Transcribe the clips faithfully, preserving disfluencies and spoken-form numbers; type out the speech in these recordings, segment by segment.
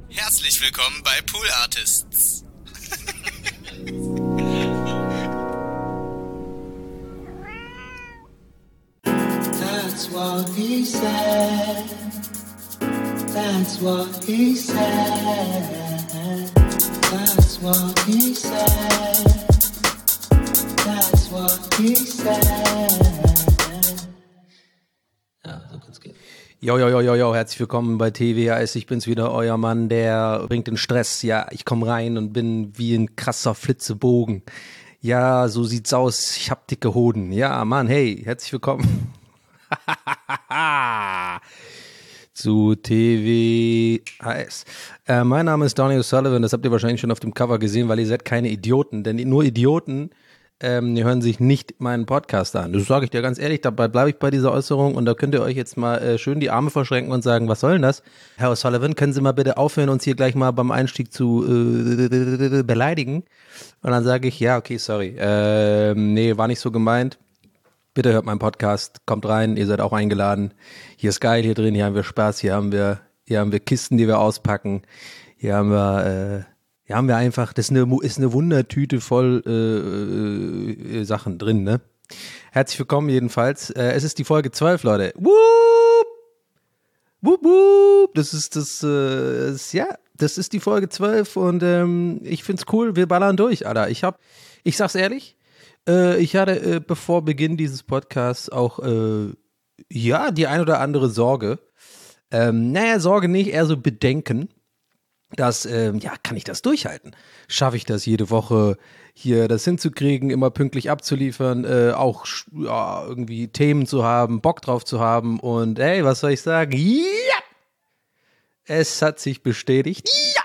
Herzlich willkommen bei Pool Artists. That's what he said. That's what he said. That's what he said. That's what he said. Ja, so kann's gehen. Jo, jo, jo, jo, jo, herzlich willkommen bei T W H S. Ich bin's wieder, euer Mann, der bringt den Stress. Ja, ich komme rein und bin wie ein krasser Flitzebogen. Ja, so sieht's aus. Ich hab dicke Hoden. Ja, Mann, hey, herzlich willkommen zu T W H S. Äh, mein Name ist Donny O'Sullivan, das habt ihr wahrscheinlich schon auf dem Cover gesehen, weil ihr seid keine Idioten, denn nur Idioten ähm, die hören sich nicht meinen Podcast an. Das sage ich dir ganz ehrlich, dabei bleibe ich bei dieser Äußerung und da könnt ihr euch jetzt mal äh, schön die Arme verschränken und sagen, was soll denn das? Herr O'Sullivan, können Sie mal bitte aufhören, uns hier gleich mal beim Einstieg zu äh, beleidigen? Und dann sage ich, ja, okay, sorry. Äh, nee, war nicht so gemeint. Bitte hört meinen Podcast, kommt rein, ihr seid auch eingeladen. Hier ist geil, hier drin, hier haben wir Spaß, hier haben wir, hier haben wir Kisten, die wir auspacken. Hier haben wir, äh, hier haben wir einfach, das ist eine, ist eine Wundertüte voll äh, äh, Sachen drin, ne? Herzlich willkommen jedenfalls. Äh, es ist die Folge zwölf, Leute. Wupp! Wupp, wupp! Das ist das, äh, ist, ja, das ist die Folge zwölf und ähm, ich find's cool, wir ballern durch, Alter. Ich hab, ich sag's ehrlich, ich hatte äh, bevor Beginn dieses Podcasts auch, äh, ja, die ein oder andere Sorge. Ähm, naja, Sorge nicht, eher so Bedenken, dass, ähm, ja, kann ich das durchhalten? Schaffe ich das jede Woche hier das hinzukriegen, immer pünktlich abzuliefern, äh, auch ja, irgendwie Themen zu haben, Bock drauf zu haben und hey, was soll ich sagen? Ja! Es hat sich bestätigt. Ja!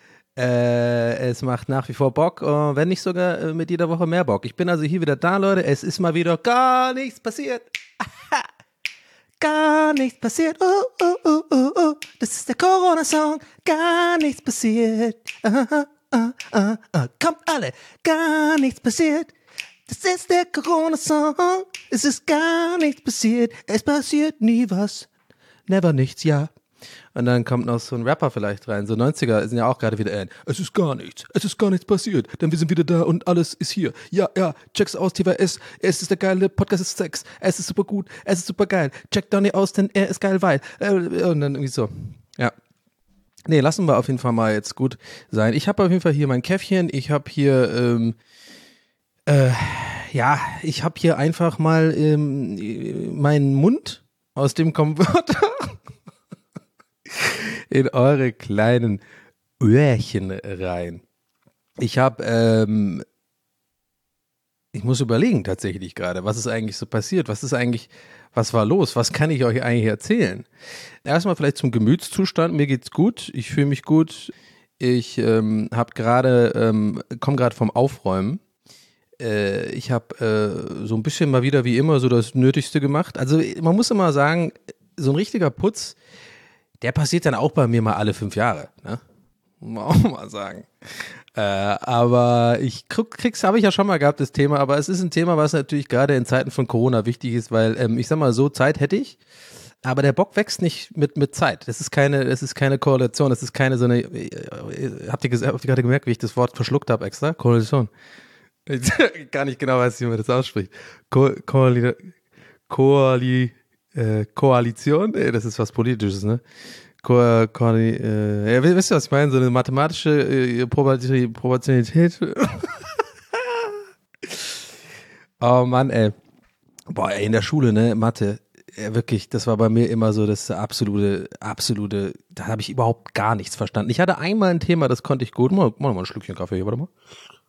Äh, es macht nach wie vor Bock, uh, wenn nicht sogar uh, mit jeder Woche mehr Bock. Ich bin also hier wieder da, Leute. Es ist mal wieder gar nichts passiert. Aha. Gar nichts passiert. Oh, oh, oh, oh, oh. Das ist der Corona-Song. Gar nichts passiert. Uh, uh, uh, uh, uh. Kommt alle. Gar nichts passiert. Das ist der Corona-Song. Es ist gar nichts passiert. Es passiert nie was. Never nichts, ja. Und dann kommt noch so ein Rapper vielleicht rein. So neunziger sind ja auch gerade wieder in. Es ist gar nichts. Es ist gar nichts passiert. Denn wir sind wieder da und alles ist hier. Ja, ja, check's aus, T W S. Es ist der geile Podcast, ist Sex. Es ist super gut. Es ist super geil. Check Donny aus, denn er ist geil, weil. Und dann irgendwie so. Ja. Nee, lassen wir auf jeden Fall mal jetzt gut sein. Ich habe auf jeden Fall hier mein Käffchen. Ich habe hier, ähm, äh, ja, ich habe hier einfach mal ähm, meinen Mund, aus dem kommen Wörter, in eure kleinen Öhrchen rein. Ich habe, ähm, ich muss überlegen tatsächlich gerade, was ist eigentlich so passiert? Was ist eigentlich, was war los? Was kann ich euch eigentlich erzählen? Erstmal vielleicht zum Gemütszustand. Mir geht's gut. Ich fühle mich gut. Ich ähm, habe gerade, ähm, komme gerade vom Aufräumen. Äh, ich habe äh, so ein bisschen mal wieder wie immer so das Nötigste gemacht. Also man muss immer sagen, so ein richtiger Putz, der passiert dann auch bei mir mal alle fünf Jahre, ne? Muss man auch mal sagen. Äh, aber ich krieg, krieg's, habe ich ja schon mal gehabt, das Thema, aber es ist ein Thema, was natürlich gerade in Zeiten von Corona wichtig ist, weil ähm, ich sag mal so, Zeit hätte ich, aber der Bock wächst nicht mit, mit Zeit. Das ist keine, das ist keine Korrelation, das ist keine so eine, äh, habt ihr, ges- habt ihr gerade gemerkt, wie ich das Wort verschluckt habe extra? Korrelation. Ich gar nicht genau weiß, wie man das ausspricht. Ko- Koali, Koali, Äh, Koalition, ey, das ist was Politisches, ne? Ko Ko äh, ja, wisst ihr, was ich meine? So eine mathematische äh, Proportionalität. Oh Mann, ey. Boah, ey, in der Schule, ne, Mathe, ja, wirklich, das war bei mir immer so das absolute, absolute, da habe ich überhaupt gar nichts verstanden. Ich hatte einmal ein Thema, das konnte ich gut. Mal, mal, mal ein Schlückchen Kaffee hier, warte mal.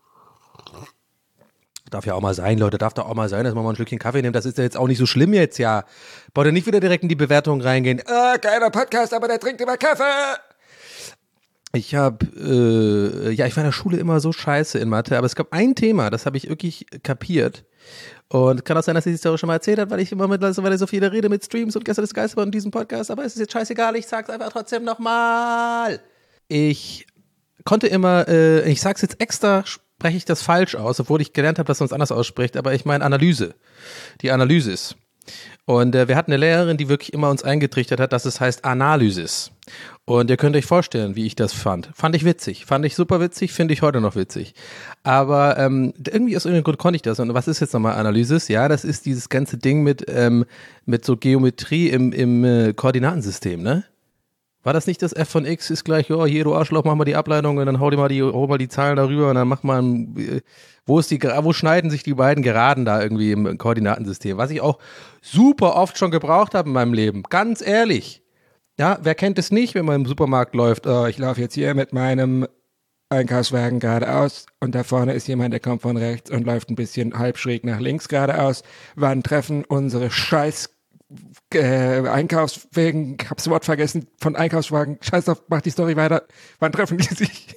Darf ja auch mal sein, Leute, darf doch auch mal sein, dass man mal ein Schlückchen Kaffee nimmt. Das ist ja jetzt auch nicht so schlimm jetzt, ja. Wollt ihr nicht wieder direkt in die Bewertung reingehen? Ah, geiler Podcast, aber der trinkt immer Kaffee. Ich habe, äh, ja, ich war in der Schule immer so scheiße in Mathe, aber es gab ein Thema, das habe ich wirklich kapiert. Und kann auch sein, dass ich die Story schon mal erzählt habe, weil ich immer mittlerweile so viele rede mit Streams und gestern das Geilste war in diesem Podcast, aber es ist jetzt scheißegal, ich sag's einfach trotzdem nochmal. Ich konnte immer, äh, ich sag's jetzt extra, spreche ich das falsch aus, obwohl ich gelernt habe, dass man es anders ausspricht, aber ich meine Analyse. Die Analysis. Und äh, wir hatten eine Lehrerin, die wirklich immer uns eingetrichtert hat, dass es heißt Analysis. Und ihr könnt euch vorstellen, wie ich das fand. Fand ich witzig. Fand ich super witzig, finde ich heute noch witzig. Aber ähm, irgendwie aus irgendeinem Grund konnte ich das. Und was ist jetzt nochmal Analysis? Ja, das ist dieses ganze Ding mit, ähm, mit so Geometrie im, im äh, Koordinatensystem, ne? War das nicht das F von X ist gleich, oh, hier, du Arschloch, mach mal die Ableitung und dann hau dir mal die, hau mal die Zahlen darüber und dann mach mal, ein, wo ist die, wo schneiden sich die beiden Geraden da irgendwie im Koordinatensystem? Was ich auch super oft schon gebraucht habe in meinem Leben. Ganz ehrlich. Ja, wer kennt es nicht, wenn man im Supermarkt läuft? Oh, ich laufe jetzt hier mit meinem Einkaufswagen geradeaus und da vorne ist jemand, der kommt von rechts und läuft ein bisschen halb schräg nach links geradeaus. Wann treffen unsere scheiß Äh, Einkaufswagen, ich hab's Wort vergessen, von Einkaufswagen, scheiß drauf, mach die Story weiter, wann treffen die sich?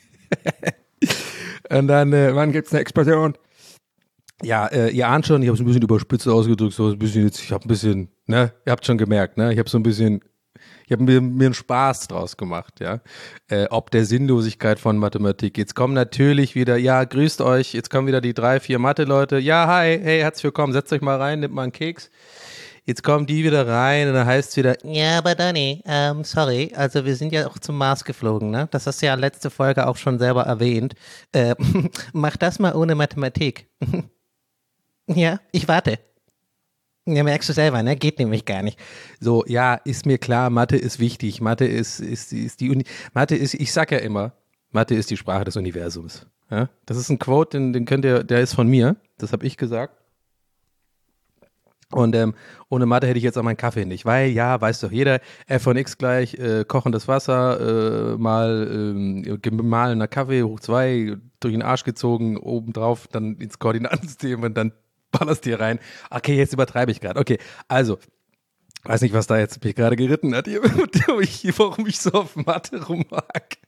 Und dann, äh, wann gibt's eine Explosion? Ja, äh, ihr ahnt schon, ich hab's ein bisschen überspitzt ausgedrückt, so ein bisschen jetzt, ich hab ein bisschen, ne, ihr habt schon gemerkt, ne, ich hab so ein bisschen, ich habe mir, mir einen Spaß draus gemacht, ja, äh, ob der Sinnlosigkeit von Mathematik. Jetzt kommen natürlich wieder, ja, grüßt euch, jetzt kommen wieder die drei, vier Mathe-Leute, ja, hi, hey, herzlich willkommen, setzt euch mal rein, nehmt mal einen Keks. Jetzt kommen die wieder rein und dann heißt es wieder, ja, aber Donny, ähm, sorry, also wir sind ja auch zum Mars geflogen, ne? Das hast du ja letzte Folge auch schon selber erwähnt. Äh, mach das mal ohne Mathematik. Ja, ich warte. Ja, merkst du selber, ne? Geht nämlich gar nicht. So, ja, ist mir klar, Mathe ist wichtig. Mathe ist, ist, ist die Uni. Mathe ist, ich sag ja immer, Mathe ist die Sprache des Universums. Ja? Das ist ein Quote, den, den könnt ihr, der ist von mir. Das habe ich gesagt. Und ähm, ohne Mathe hätte ich jetzt auch meinen Kaffee nicht, weil ja, weiß doch jeder, F von X gleich, äh, kochendes Wasser, äh, mal ähm, gemahlener Kaffee, hoch zwei, durch den Arsch gezogen, obendrauf, dann ins Koordinatensystem und dann ballerst dir rein. Okay, jetzt übertreibe ich gerade. Okay, also, weiß nicht, was da jetzt mich gerade geritten hat, warum ich so auf Mathe rummag.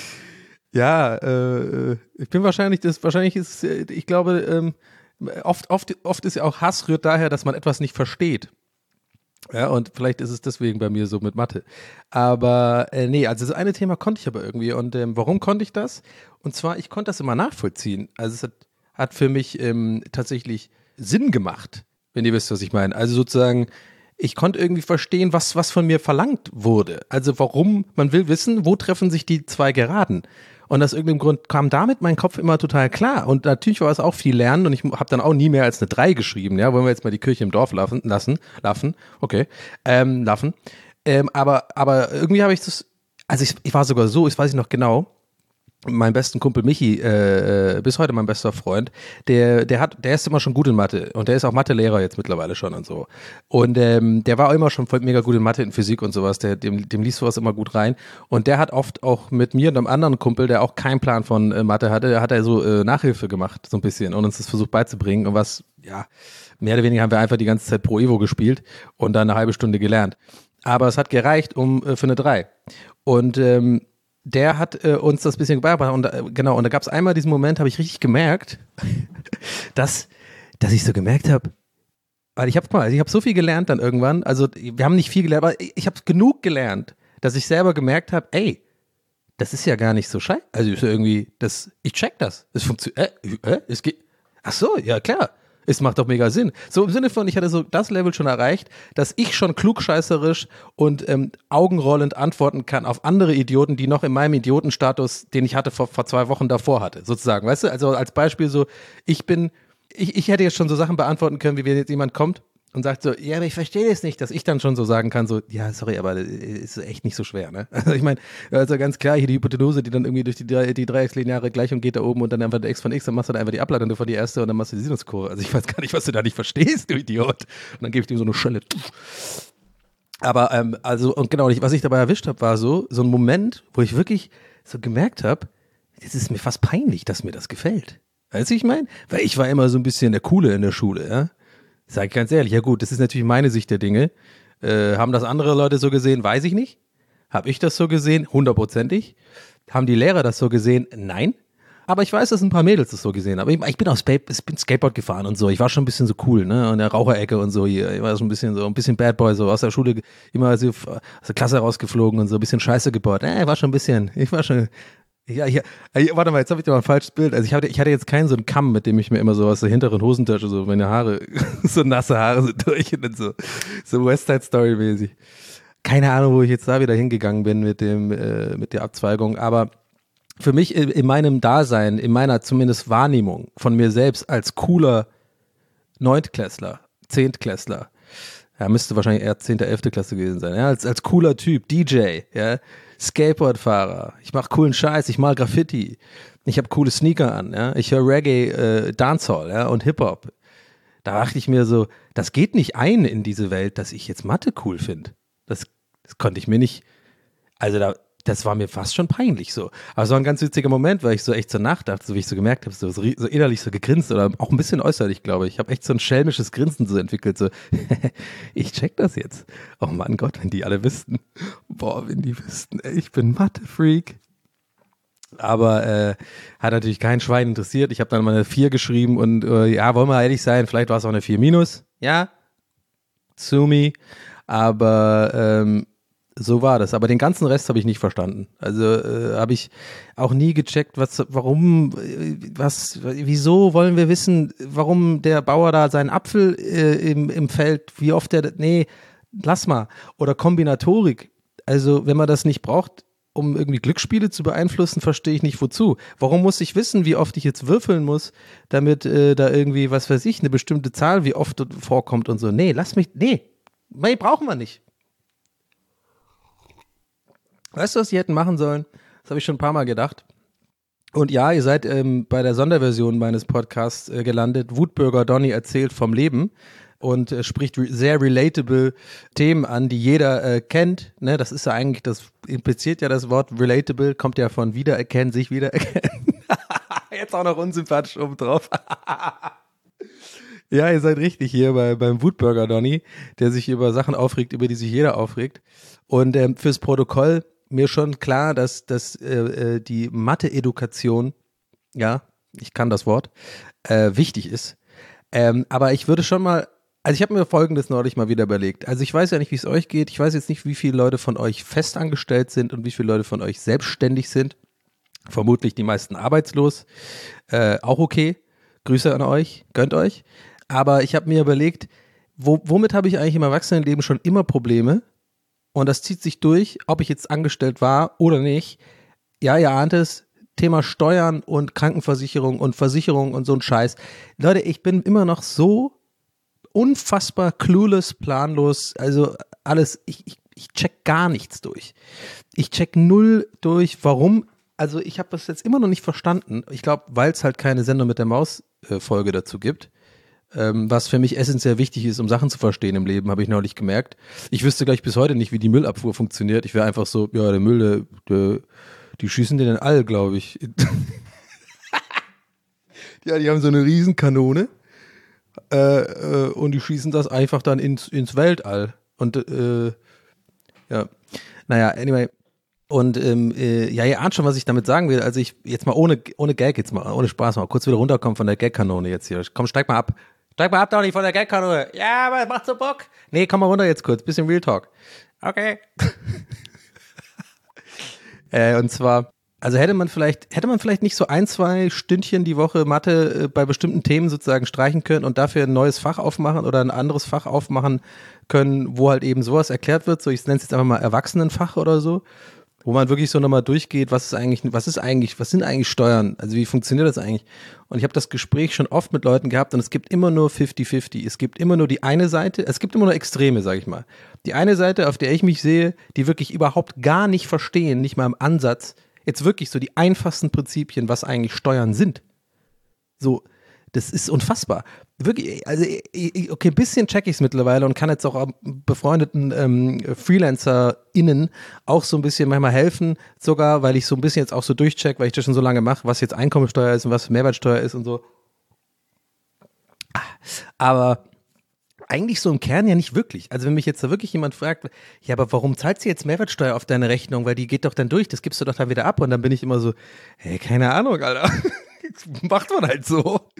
Ja, äh, ich bin wahrscheinlich, das wahrscheinlich ist, ich glaube, ähm, Oft, oft, oft ist ja auch Hass rührt daher, dass man etwas nicht versteht. Ja, und vielleicht ist es deswegen bei mir so mit Mathe. Aber äh, nee, also das eine Thema konnte ich aber irgendwie. Und ähm, warum konnte ich das? Und zwar, ich konnte das immer nachvollziehen. Also es hat, hat für mich ähm, tatsächlich Sinn gemacht, wenn ihr wisst, was ich meine. Also sozusagen, ich konnte irgendwie verstehen, was, was von mir verlangt wurde. Also warum, man will wissen, wo treffen sich die zwei Geraden? Und aus irgendeinem Grund kam damit mein Kopf immer total klar. Und natürlich war es auch viel Lernen und ich habe dann auch nie mehr als eine drei geschrieben. Ja, wollen wir jetzt mal die Kirche im Dorf lassen, lassen, laffen, okay, ähm, laffen. Ähm, aber, aber irgendwie habe ich das, also ich, ich war sogar so, ich weiß ich noch genau, mein besten Kumpel Michi, äh, bis heute mein bester Freund, der, der hat, der ist immer schon gut in Mathe und der ist auch Mathelehrer jetzt mittlerweile schon und so. Und ähm, der war auch immer schon voll mega gut in Mathe, in Physik und sowas, der, dem, dem liest sowas immer gut rein. Und der hat oft auch mit mir und einem anderen Kumpel, der auch keinen Plan von äh, Mathe hatte, der hat er so äh, Nachhilfe gemacht, so ein bisschen, und uns das versucht beizubringen. Und was, ja, mehr oder weniger haben wir einfach die ganze Zeit Pro Evo gespielt und dann eine halbe Stunde gelernt. Aber es hat gereicht um äh, für eine drei. Und ähm, der hat äh, uns das bisschen beigebracht und äh, genau, und da gab es einmal diesen Moment, habe ich richtig gemerkt, dass, dass ich so gemerkt habe, weil ich habe mal, ich habe so viel gelernt dann irgendwann, also wir haben nicht viel gelernt, aber ich, ich habe genug gelernt, dass ich selber gemerkt habe, ey, das ist ja gar nicht so scheiße, also ist ja irgendwie, das, ich check das, es funktioniert, äh, äh, es geht, ach so, ja klar. Es macht doch mega Sinn. So im Sinne von, ich hatte so das Level schon erreicht, dass ich schon klugscheißerisch und ähm, augenrollend antworten kann auf andere Idioten, die noch in meinem Idiotenstatus, den ich hatte vor, vor zwei Wochen davor hatte, sozusagen. Weißt du, also als Beispiel so, ich bin, ich, ich hätte jetzt schon so Sachen beantworten können, wie wenn jetzt jemand kommt und sagt so, ja, aber ich verstehe das nicht, dass ich dann schon so sagen kann, so, ja, sorry, aber das ist echt nicht so schwer, ne? Also ich meine, also ganz klar, hier die Hypotenuse, die dann irgendwie durch die, die dreieckslineare Gleichung geht da oben und dann einfach der x von x, dann machst du dann einfach die Ableitung von die erste und dann machst du die Sinuskurve. Also ich weiß gar nicht, was du da nicht verstehst, du Idiot. Und dann gebe ich dir so eine Schelle. Aber, ähm, also, und genau, was ich dabei erwischt habe, war so, so ein Moment, wo ich wirklich so gemerkt habe, das ist mir fast peinlich, dass mir das gefällt. Weißt du, ich meine? Weil ich war immer so ein bisschen der Coole in der Schule, ja? Sag ich ganz ehrlich, ja gut, das ist natürlich meine Sicht der Dinge. Äh, haben das andere Leute so gesehen? Weiß ich nicht. Habe ich das so gesehen? Hundertprozentig. Haben die Lehrer das so gesehen? Nein. Aber ich weiß, dass ein paar Mädels das so gesehen haben. Ich, ich bin auch Spa- ich bin Skateboard gefahren und so. Ich war schon ein bisschen so cool, ne? In der Raucherecke und so hier. Ich war schon ein bisschen so, ein bisschen Bad Boy, so aus der Schule immer so aus der Klasse rausgeflogen und so ein bisschen Scheiße gebaut. Äh, ich war schon ein bisschen, ich war schon, Ja, hier, hier, warte mal, jetzt habe ich dir mal ein falsches Bild. Also ich hatte, ich hatte jetzt keinen so einen Kamm, mit dem ich mir immer so aus der hinteren Hosentasche so meine Haare, so nasse Haare sind durch und dann so, so West Side Story mäßig. Keine Ahnung, wo ich jetzt da wieder hingegangen bin mit dem, äh, mit der Abzweigung, aber für mich in, in meinem Dasein, in meiner zumindest Wahrnehmung von mir selbst als cooler Neuntklässler, Zehntklässler, ja, müsste wahrscheinlich eher zehnte, elfte Klasse gewesen sein, ja, als, als cooler Typ, D J, ja, Skateboardfahrer, ich mache coolen Scheiß, ich mal Graffiti, ich habe coole Sneaker an, ja, ich höre Reggae, äh, Dancehall, ja, und Hip-Hop. Da dachte ich mir so, das geht nicht ein in diese Welt, dass ich jetzt Mathe cool finde. Das, das konnte ich mir nicht, also da, das war mir fast schon peinlich so. Aber es war ein ganz witziger Moment, weil ich so echt so nachdachte, so wie ich so gemerkt habe, so, so innerlich so gegrinst oder auch ein bisschen äußerlich, glaube ich. Ich habe echt so ein schelmisches Grinsen so entwickelt, so, ich check das jetzt. Oh Mann Gott, wenn die alle wüssten. Boah, wenn die wüssten, ey, ich bin Mathe-Freak. Aber äh, hat natürlich kein Schwein interessiert. Ich habe dann mal eine vier geschrieben und äh, ja, wollen wir ehrlich sein, vielleicht war es auch eine vier minus. Ja, sue me. Aber ähm, so war das. Aber den ganzen Rest habe ich nicht verstanden. Also äh, habe ich auch nie gecheckt, was, warum, was, wieso wollen wir wissen, warum der Bauer da seinen Apfel äh, im, im Feld, wie oft der, nee, lass mal. Oder Kombinatorik. Also wenn man das nicht braucht, um irgendwie Glücksspiele zu beeinflussen, verstehe ich nicht wozu. Warum muss ich wissen, wie oft ich jetzt würfeln muss, damit äh, da irgendwie, was weiß ich, eine bestimmte Zahl, wie oft vorkommt und so. Nee, lass mich, nee, nee, brauchen wir nicht. Weißt du, was die hätten machen sollen? Das habe ich schon ein paar Mal gedacht. Und ja, ihr seid ähm, bei der Sonderversion meines Podcasts äh, gelandet. Wutbürger Donny erzählt vom Leben und äh, spricht re- sehr relatable Themen an, die jeder äh, kennt. Ne, das ist ja eigentlich, das impliziert ja das Wort relatable, kommt ja von wiedererkennen, sich wiedererkennen. Jetzt auch noch unsympathisch obendrauf. Ja, ihr seid richtig hier bei, beim Wutbürger Donny, der sich über Sachen aufregt, über die sich jeder aufregt. Und ähm, fürs Protokoll mir schon klar, dass, dass äh, die Mathe-Edukation, ja, ich kann das Wort, äh, wichtig ist. Ähm, aber ich würde schon mal, also ich habe mir Folgendes neulich mal wieder überlegt. Also ich weiß ja nicht, wie es euch geht. Ich weiß jetzt nicht, wie viele Leute von euch festangestellt sind und wie viele Leute von euch selbstständig sind. Vermutlich die meisten arbeitslos. Äh, auch okay. Grüße an euch, gönnt euch. Aber ich habe mir überlegt, wo, womit habe ich eigentlich im Erwachsenenleben schon immer Probleme? Und das zieht sich durch, ob ich jetzt angestellt war oder nicht. Ja, ihr ahnt es, Thema Steuern und Krankenversicherung und Versicherung und so ein Scheiß. Leute, ich bin immer noch so unfassbar clueless, planlos. Also alles, ich, ich, ich check gar nichts durch. Ich check null durch, warum. Also ich habe das jetzt immer noch nicht verstanden. Ich glaube, weil es halt keine Sendung mit der Maus-Folge äh, dazu gibt. Ähm, was für mich essentiell wichtig ist, um Sachen zu verstehen im Leben, habe ich neulich gemerkt. Ich wüsste gleich bis heute nicht, wie die Müllabfuhr funktioniert. Ich wäre einfach so, ja, der Müll, der, der, die schießen den in All, glaube ich. Ja, die haben so eine Riesenkanone äh, äh, und die schießen das einfach dann ins, ins Weltall. Und äh, ja, naja, anyway. Und ähm, äh, ja, ihr ahnt schon, was ich damit sagen will. Also ich, jetzt mal ohne, ohne Gag, jetzt mal, ohne Spaß mal, kurz wieder runterkommen von der Gag-Kanone jetzt hier. Komm, steig mal ab. Steig mal ab, doch nicht von der Gag-Kanone. Ja, aber macht so Bock. Nee, komm mal runter jetzt kurz, bisschen Real Talk. Okay. äh, und zwar, also hätte man vielleicht, hätte man vielleicht nicht so ein, zwei Stündchen die Woche Mathe äh, bei bestimmten Themen sozusagen streichen können und dafür ein neues Fach aufmachen oder ein anderes Fach aufmachen können, wo halt eben sowas erklärt wird. So, ich nenne es jetzt einfach mal Erwachsenenfach oder so. Wo man wirklich so nochmal durchgeht, was ist eigentlich, was ist eigentlich, was sind eigentlich Steuern? Also wie funktioniert das eigentlich? Und ich habe das Gespräch schon oft mit Leuten gehabt und es gibt immer nur fifty fifty. Es gibt immer nur die eine Seite, es gibt immer nur Extreme, sage ich mal. Die eine Seite, auf der ich mich sehe, die wirklich überhaupt gar nicht verstehen, nicht mal im Ansatz, jetzt wirklich so die einfachsten Prinzipien, was eigentlich Steuern sind. So, das ist unfassbar. Wirklich, also okay, ein bisschen check ich es mittlerweile und kann jetzt auch befreundeten ähm, FreelancerInnen auch so ein bisschen manchmal helfen, sogar, weil ich so ein bisschen jetzt auch so durchcheck, weil ich das schon so lange mache, was jetzt Einkommensteuer ist und was Mehrwertsteuer ist und so. Aber eigentlich so im Kern ja nicht wirklich. Also wenn mich jetzt da wirklich jemand fragt, ja, aber warum zahlst du jetzt Mehrwertsteuer auf deine Rechnung? Weil die geht doch dann durch, das gibst du doch dann wieder ab. Und dann bin ich immer so, hey, keine Ahnung, Alter. Macht man halt so.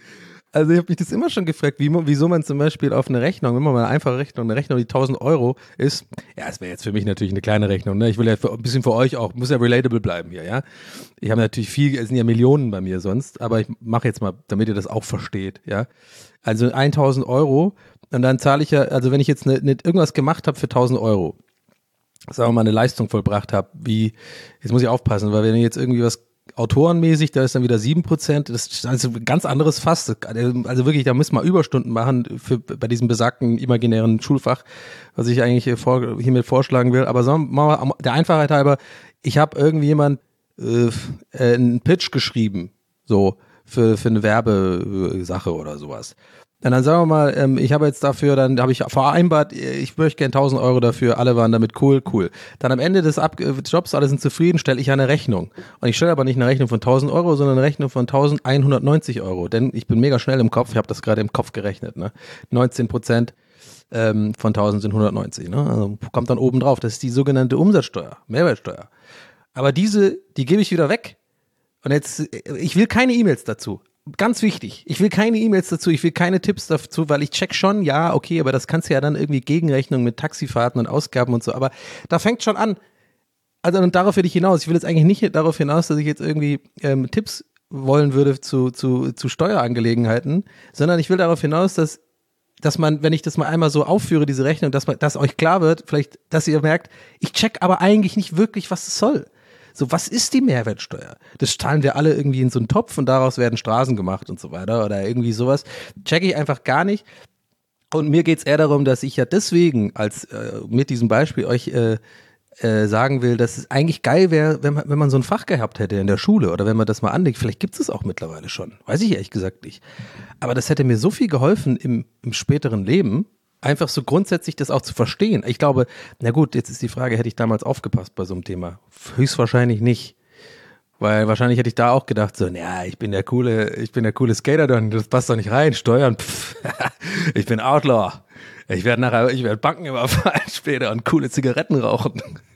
Also ich habe mich das immer schon gefragt, wie, wieso man zum Beispiel auf eine Rechnung, wenn man mal eine einfache Rechnung, eine Rechnung, die tausend Euro ist, ja, es wäre jetzt für mich natürlich eine kleine Rechnung, ne? Ich will ja für, ein bisschen für euch auch, muss ja relatable bleiben hier, ja. Ich habe natürlich viel, es sind ja Millionen bei mir sonst, aber ich mache jetzt mal, damit ihr das auch versteht, ja. Also tausend Euro und dann zahle ich ja, also wenn ich jetzt ne, ne, irgendwas gemacht habe für tausend Euro, sagen wir mal eine Leistung vollbracht habe, wie, jetzt muss ich aufpassen, weil wenn ich jetzt irgendwie was autorenmäßig, da ist dann wieder sieben Prozent, das ist also ein ganz anderes Fass, also wirklich, da müssen wir Überstunden machen für, bei diesem besagten imaginären Schulfach, was ich eigentlich vor, hiermit vorschlagen will, aber sagen wir mal, der Einfachheit halber, ich habe irgendjemand äh, einen Pitch geschrieben, so, für, für eine Werbesache oder sowas. Und dann sagen wir mal, ähm, ich habe jetzt dafür, dann habe ich vereinbart, ich möchte gerne tausend Euro dafür, alle waren damit cool, cool. Dann am Ende des Ab- Jobs, alle sind zufrieden, stelle ich eine Rechnung. Und ich stelle aber nicht eine Rechnung von tausend Euro, sondern eine Rechnung von eintausendeinhundertneunzig Euro. Denn ich bin mega schnell im Kopf, ich habe das gerade im Kopf gerechnet. Ne? neunzehn Prozent ähm, von tausend sind hundertneunzig. Ne? Also kommt dann oben drauf, das ist die sogenannte Umsatzsteuer, Mehrwertsteuer. Aber diese, die gebe ich wieder weg. Und jetzt, ich will keine E-Mails dazu. Ganz wichtig, ich will keine E-Mails dazu, ich will keine Tipps dazu, weil ich check schon, ja, okay, aber das kannst du ja dann irgendwie Gegenrechnung mit Taxifahrten und Ausgaben und so, aber da fängt schon an. Also und darauf will ich hinaus. Ich will jetzt eigentlich nicht darauf hinaus, dass ich jetzt irgendwie ähm, Tipps wollen würde zu, zu, zu Steuerangelegenheiten, sondern ich will darauf hinaus, dass, dass man, wenn ich das mal einmal so aufführe, diese Rechnung, dass man, dass euch klar wird, vielleicht, dass ihr merkt, ich check aber eigentlich nicht wirklich, was es soll. So, was ist die Mehrwertsteuer? Das zahlen wir alle irgendwie in so einen Topf und daraus werden Straßen gemacht und so weiter oder irgendwie sowas. Check ich einfach gar nicht. Und mir geht's eher darum, dass ich ja deswegen als äh, mit diesem Beispiel euch äh, äh, sagen will, dass es eigentlich geil wäre, wenn man, wenn man so ein Fach gehabt hätte in der Schule oder wenn man das mal anlegt. Vielleicht gibt es auch mittlerweile schon. Weiß ich ehrlich gesagt nicht. Aber das hätte mir so viel geholfen im, im späteren Leben, einfach so grundsätzlich das auch zu verstehen. Ich glaube, na gut, jetzt ist die Frage, hätte ich damals aufgepasst bei so einem Thema? Höchstwahrscheinlich nicht. Weil wahrscheinlich hätte ich da auch gedacht, so, naja, ich bin der coole, ich bin der coole Skater, dann, das passt doch nicht rein, Steuern, pff, ich bin Outlaw. Ich werde nachher, ich werde Banken überfallen später und coole Zigaretten rauchen.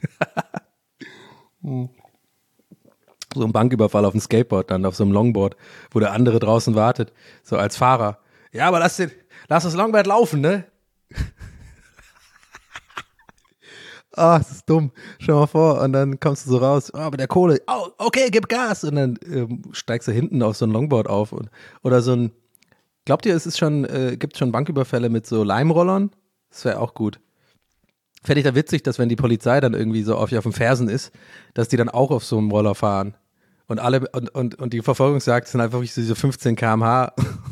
So ein Banküberfall auf dem Skateboard, dann auf so einem Longboard, wo der andere draußen wartet, so als Fahrer. Ja, aber lass den, lass das Longboard laufen, ne? Ah, oh, das ist dumm. Schau mal vor, und dann kommst du so raus, oh, mit der Kohle, oh, okay, gib Gas. Und dann ähm, steigst du hinten auf so ein Longboard auf. Und, oder so ein, glaubt ihr, es ist schon, äh, gibt schon Banküberfälle mit so Leimrollern? Das wäre auch gut. Fände ich da witzig, dass wenn die Polizei dann irgendwie so auf, auf den Fersen ist, dass die dann auch auf so einem Roller fahren. Und alle, und, und, und die Verfolgungsjagd sind einfach so diese fünfzehn Kilometer pro Stunde.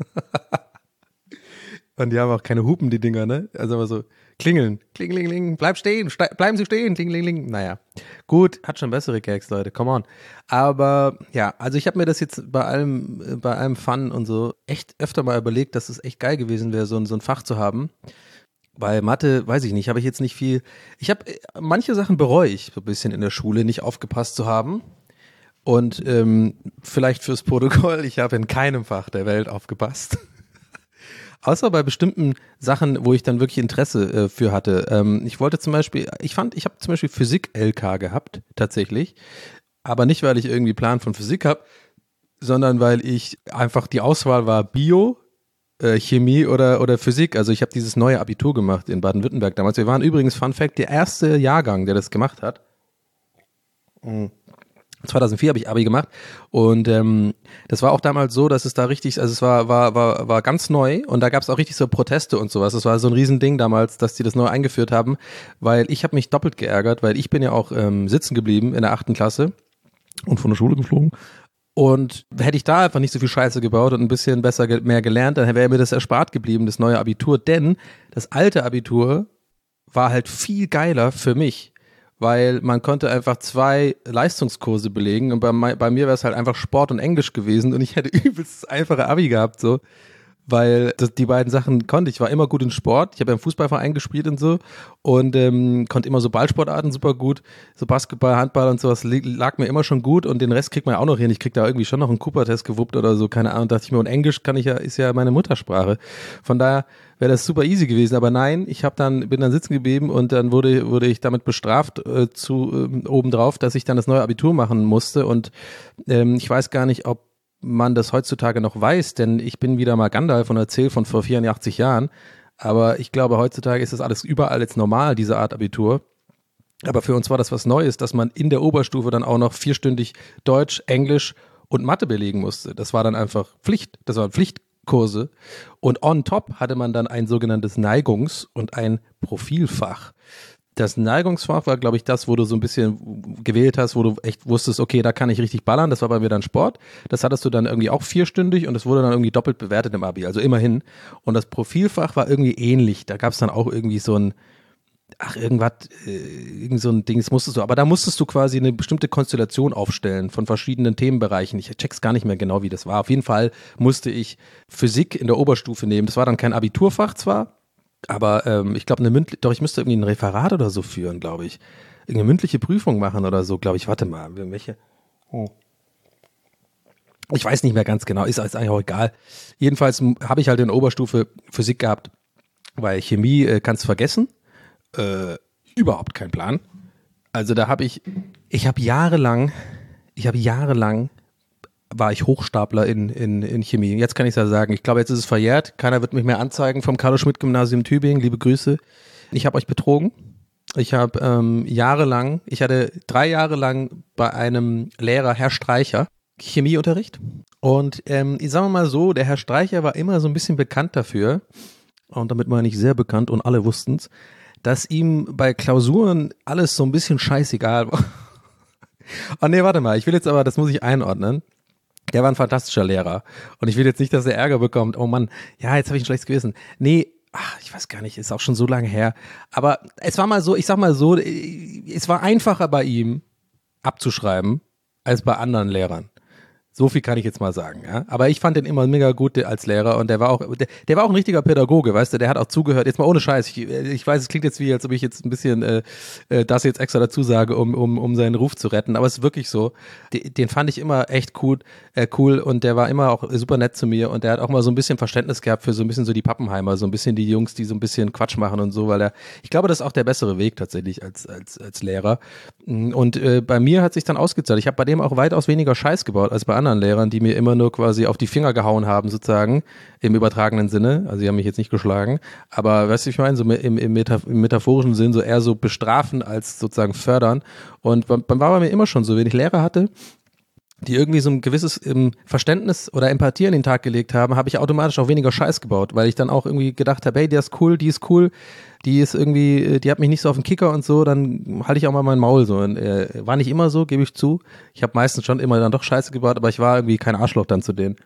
Und die haben auch keine Hupen, die Dinger, ne? Also immer so klingeln, klingeling, bleib stehen, ste- bleiben Sie stehen, klingeling. Naja, gut, hat schon bessere Gags, Leute, come on. Aber ja, also ich habe mir das jetzt bei allem, bei allem Fun und so echt öfter mal überlegt, dass es echt geil gewesen wäre, so ein, so ein Fach zu haben. Bei Mathe, weiß ich nicht, habe ich jetzt nicht viel. Ich habe, manche Sachen bereue ich so ein bisschen in der Schule, nicht aufgepasst zu haben. Und ähm, vielleicht fürs Protokoll, ich habe in keinem Fach der Welt aufgepasst. Außer bei bestimmten Sachen, wo ich dann wirklich Interesse äh, für hatte. Ähm, ich wollte zum Beispiel, ich fand, ich habe zum Beispiel Physik-L K gehabt, tatsächlich. Aber nicht, weil ich irgendwie Plan von Physik habe, sondern weil ich einfach, die Auswahl war Bio, äh, Chemie oder, oder Physik. Also ich habe dieses neue Abitur gemacht in Baden-Württemberg damals. Wir waren übrigens, Fun Fact, der erste Jahrgang, der das gemacht hat. Mhm. zweitausendvier habe ich Abi gemacht und ähm, das war auch damals so, dass es da richtig, also es war war war war ganz neu und da gab es auch richtig so Proteste und sowas. Das war so ein Riesending damals, dass die das neu eingeführt haben, weil ich habe mich doppelt geärgert, weil ich bin ja auch ähm, sitzen geblieben in der achten Klasse und von der Schule geflogen. Und hätte ich da einfach nicht so viel Scheiße gebaut und ein bisschen besser ge- mehr gelernt, dann wäre mir das erspart geblieben, das neue Abitur. Denn das alte Abitur war halt viel geiler für mich. Weil man konnte einfach zwei Leistungskurse belegen und bei, bei mir wäre es halt einfach Sport und Englisch gewesen und ich hätte übelst einfache Abi gehabt, so, weil das, die beiden Sachen konnte ich. Ich war immer gut in Sport, ich habe ja im Fußballverein gespielt und so und ähm, konnte immer so Ballsportarten super gut, so Basketball, Handball und sowas lag mir immer schon gut und den Rest kriegt man ja auch noch hin. Ich krieg da irgendwie schon noch einen Cooper-Test gewuppt oder so, keine Ahnung, dachte ich mir, und Englisch kann ich ja, ist ja meine Muttersprache. Von daher wäre das super easy gewesen, aber nein, ich habe dann bin dann sitzen geblieben und dann wurde wurde ich damit bestraft äh, zu äh, obendrauf, dass ich dann das neue Abitur machen musste und ähm, ich weiß gar nicht, ob man das heutzutage noch weiß, denn ich bin wieder mal Gandalf und erzähle von vor vierundachtzig Jahren, aber ich glaube, heutzutage ist das alles überall jetzt normal, diese Art Abitur. Aber für uns war das was Neues, dass man in der Oberstufe dann auch noch vierstündig Deutsch, Englisch und Mathe belegen musste. Das war dann einfach Pflicht, das waren Pflichtkurse. Und on top hatte man dann ein sogenanntes Neigungs- und ein Profilfach. Das Neigungsfach war, glaube ich, das, wo du so ein bisschen gewählt hast, wo du echt wusstest, okay, da kann ich richtig ballern. Das war bei mir dann Sport. Das hattest du dann irgendwie auch vierstündig und das wurde dann irgendwie doppelt bewertet im Abi, also immerhin. Und das Profilfach war irgendwie ähnlich. Da gab es dann auch irgendwie so ein, ach, irgendwas, äh, irgend so ein Ding, das musstest du, aber da musstest du quasi eine bestimmte Konstellation aufstellen von verschiedenen Themenbereichen. Ich check's gar nicht mehr genau, wie das war. Auf jeden Fall musste ich Physik in der Oberstufe nehmen. Das war dann kein Abiturfach zwar, aber ähm, ich glaube, eine mündliche, doch, ich müsste irgendwie ein Referat oder so führen, glaube ich. Irgendeine mündliche Prüfung machen oder so, glaube ich. Warte mal, welche? Oh. Ich weiß nicht mehr ganz genau, ist eigentlich auch egal. Jedenfalls habe ich halt in der Oberstufe Physik gehabt, weil Chemie äh, kannst vergessen. Äh, überhaupt kein Plan. Also da habe ich, ich habe jahrelang, ich habe jahrelang war ich Hochstapler in, in, in Chemie. Jetzt kann ich es ja sagen. Ich glaube, jetzt ist es verjährt. Keiner wird mich mehr anzeigen vom Carlo-Schmidt-Gymnasium Tübingen. Liebe Grüße. Ich habe euch betrogen. Ich habe ähm, jahrelang, ich hatte drei Jahre lang bei einem Lehrer, Herr Streicher, Chemieunterricht. Und ähm, ich sage mal so, der Herr Streicher war immer so ein bisschen bekannt dafür, und damit meine ich sehr bekannt und alle wussten es, dass ihm bei Klausuren alles so ein bisschen scheißegal war. Oh nee, warte mal, ich will jetzt aber, das muss ich einordnen. Der war ein fantastischer Lehrer. Und ich will jetzt nicht, dass er Ärger bekommt. Oh Mann, ja, jetzt habe ich ein schlechtes Gewissen. Nee, ach, ich weiß gar nicht, ist auch schon so lange her. Aber es war mal so, ich sag mal so, es war einfacher bei ihm abzuschreiben als bei anderen Lehrern. So viel kann ich jetzt mal sagen, ja. Aber ich fand den immer mega gut als Lehrer und der war auch, der, der war auch ein richtiger Pädagoge, weißt du, der hat auch zugehört. Jetzt mal ohne Scheiß. Ich, ich weiß, es klingt jetzt wie, als ob ich jetzt ein bisschen äh, das jetzt extra dazu sage, um, um, um seinen Ruf zu retten. Aber es ist wirklich so. Den, den fand ich immer echt cool, äh, cool und der war immer auch super nett zu mir und der hat auch mal so ein bisschen Verständnis gehabt für so ein bisschen so die Pappenheimer, so ein bisschen die Jungs, die so ein bisschen Quatsch machen und so, weil er, ich glaube, das ist auch der bessere Weg tatsächlich als, als, als Lehrer. Und äh, bei mir hat sich dann ausgezahlt. Ich habe bei dem auch weitaus weniger Scheiß gebaut als bei anderen Lehrern, die mir immer nur quasi auf die Finger gehauen haben, sozusagen, im übertragenen Sinne. Also, sie haben mich jetzt nicht geschlagen. Aber, weißt du, ich meine, so im, im, Metaph- im metaphorischen Sinn, so eher so bestrafen als sozusagen fördern. Und man war bei mir immer schon so, wenn ich Lehrer hatte, die irgendwie so ein gewisses ähm, Verständnis oder Empathie an den Tag gelegt haben, habe ich automatisch auch weniger Scheiß gebaut, weil ich dann auch irgendwie gedacht habe, hey, der ist cool, die ist cool, die ist irgendwie, die hat mich nicht so auf den Kicker und so, dann halte ich auch mal mein Maul so. Und, äh, war nicht immer so, gebe ich zu. Ich habe meistens schon immer dann doch Scheiße gebaut, aber ich war irgendwie kein Arschloch dann zu denen.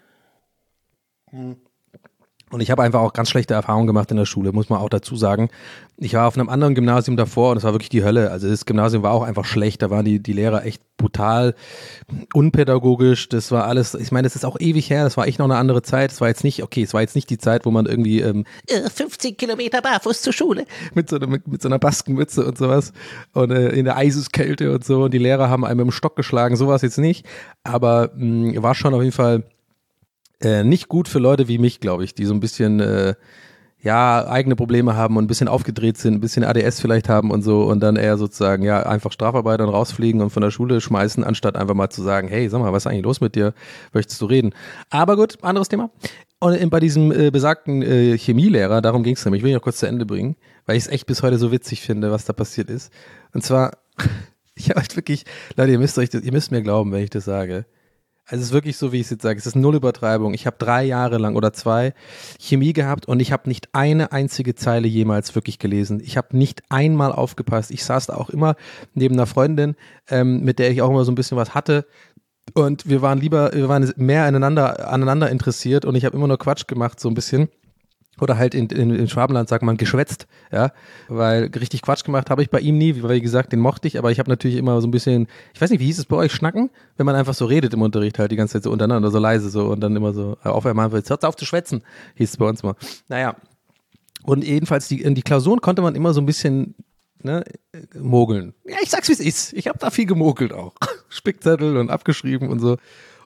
Hm. Und ich habe einfach auch ganz schlechte Erfahrungen gemacht in der Schule, muss man auch dazu sagen. Ich war auf einem anderen Gymnasium davor und es war wirklich die Hölle. Also das Gymnasium war auch einfach schlecht, da waren die, die Lehrer echt brutal, unpädagogisch, das war alles, ich meine, das ist auch ewig her, das war echt noch eine andere Zeit. Es war jetzt nicht, okay, es war jetzt nicht die Zeit, wo man irgendwie ähm, fünfzehn Kilometer barfuß zur Schule mit so, mit, mit so einer Baskenmütze und sowas und äh, in der Eiseskälte und so und die Lehrer haben einem mit dem Stock geschlagen, sowas jetzt nicht, aber mh, war schon auf jeden Fall Äh, nicht gut für Leute wie mich, glaube ich, die so ein bisschen äh, ja eigene Probleme haben und ein bisschen aufgedreht sind, ein bisschen A D S vielleicht haben und so und dann eher sozusagen ja einfach Strafarbeit und rausfliegen und von der Schule schmeißen, anstatt einfach mal zu sagen, hey, sag mal, was ist eigentlich los mit dir? Möchtest du reden? Aber gut, anderes Thema. Und bei diesem äh, besagten äh, Chemielehrer, darum ging es nämlich, ich will ihn noch kurz zu Ende bringen, weil ich es echt bis heute so witzig finde, was da passiert ist. Und zwar, ich habe halt wirklich, Leute, ihr müsst euch das, ihr müsst mir glauben, wenn ich das sage. Also es ist wirklich so, wie ich es jetzt sage, es ist null Übertreibung. Ich habe drei Jahre lang oder zwei Chemie gehabt und ich habe nicht eine einzige Zeile jemals wirklich gelesen. Ich habe nicht einmal aufgepasst. Ich saß da auch immer neben einer Freundin, ähm, mit der ich auch immer so ein bisschen was hatte. Und wir waren lieber, wir waren mehr aneinander, aneinander interessiert und ich habe immer nur Quatsch gemacht, so ein bisschen. Oder halt in, in, in Schwabenland sagt man geschwätzt, ja, weil richtig Quatsch gemacht habe ich bei ihm nie, weil wie gesagt, den mochte ich, aber ich habe natürlich immer so ein bisschen, ich weiß nicht, wie hieß es bei euch, schnacken? Wenn man einfach so redet im Unterricht halt die ganze Zeit so untereinander, so leise so und dann immer so, auf einmal, jetzt hört's auf zu schwätzen, hieß es bei uns mal. Naja, und jedenfalls die, in die Klausuren konnte man immer so ein bisschen, ne, mogeln. Ja, ich sag's wie es ist, ich habe da viel gemogelt auch. Spickzettel und abgeschrieben und so.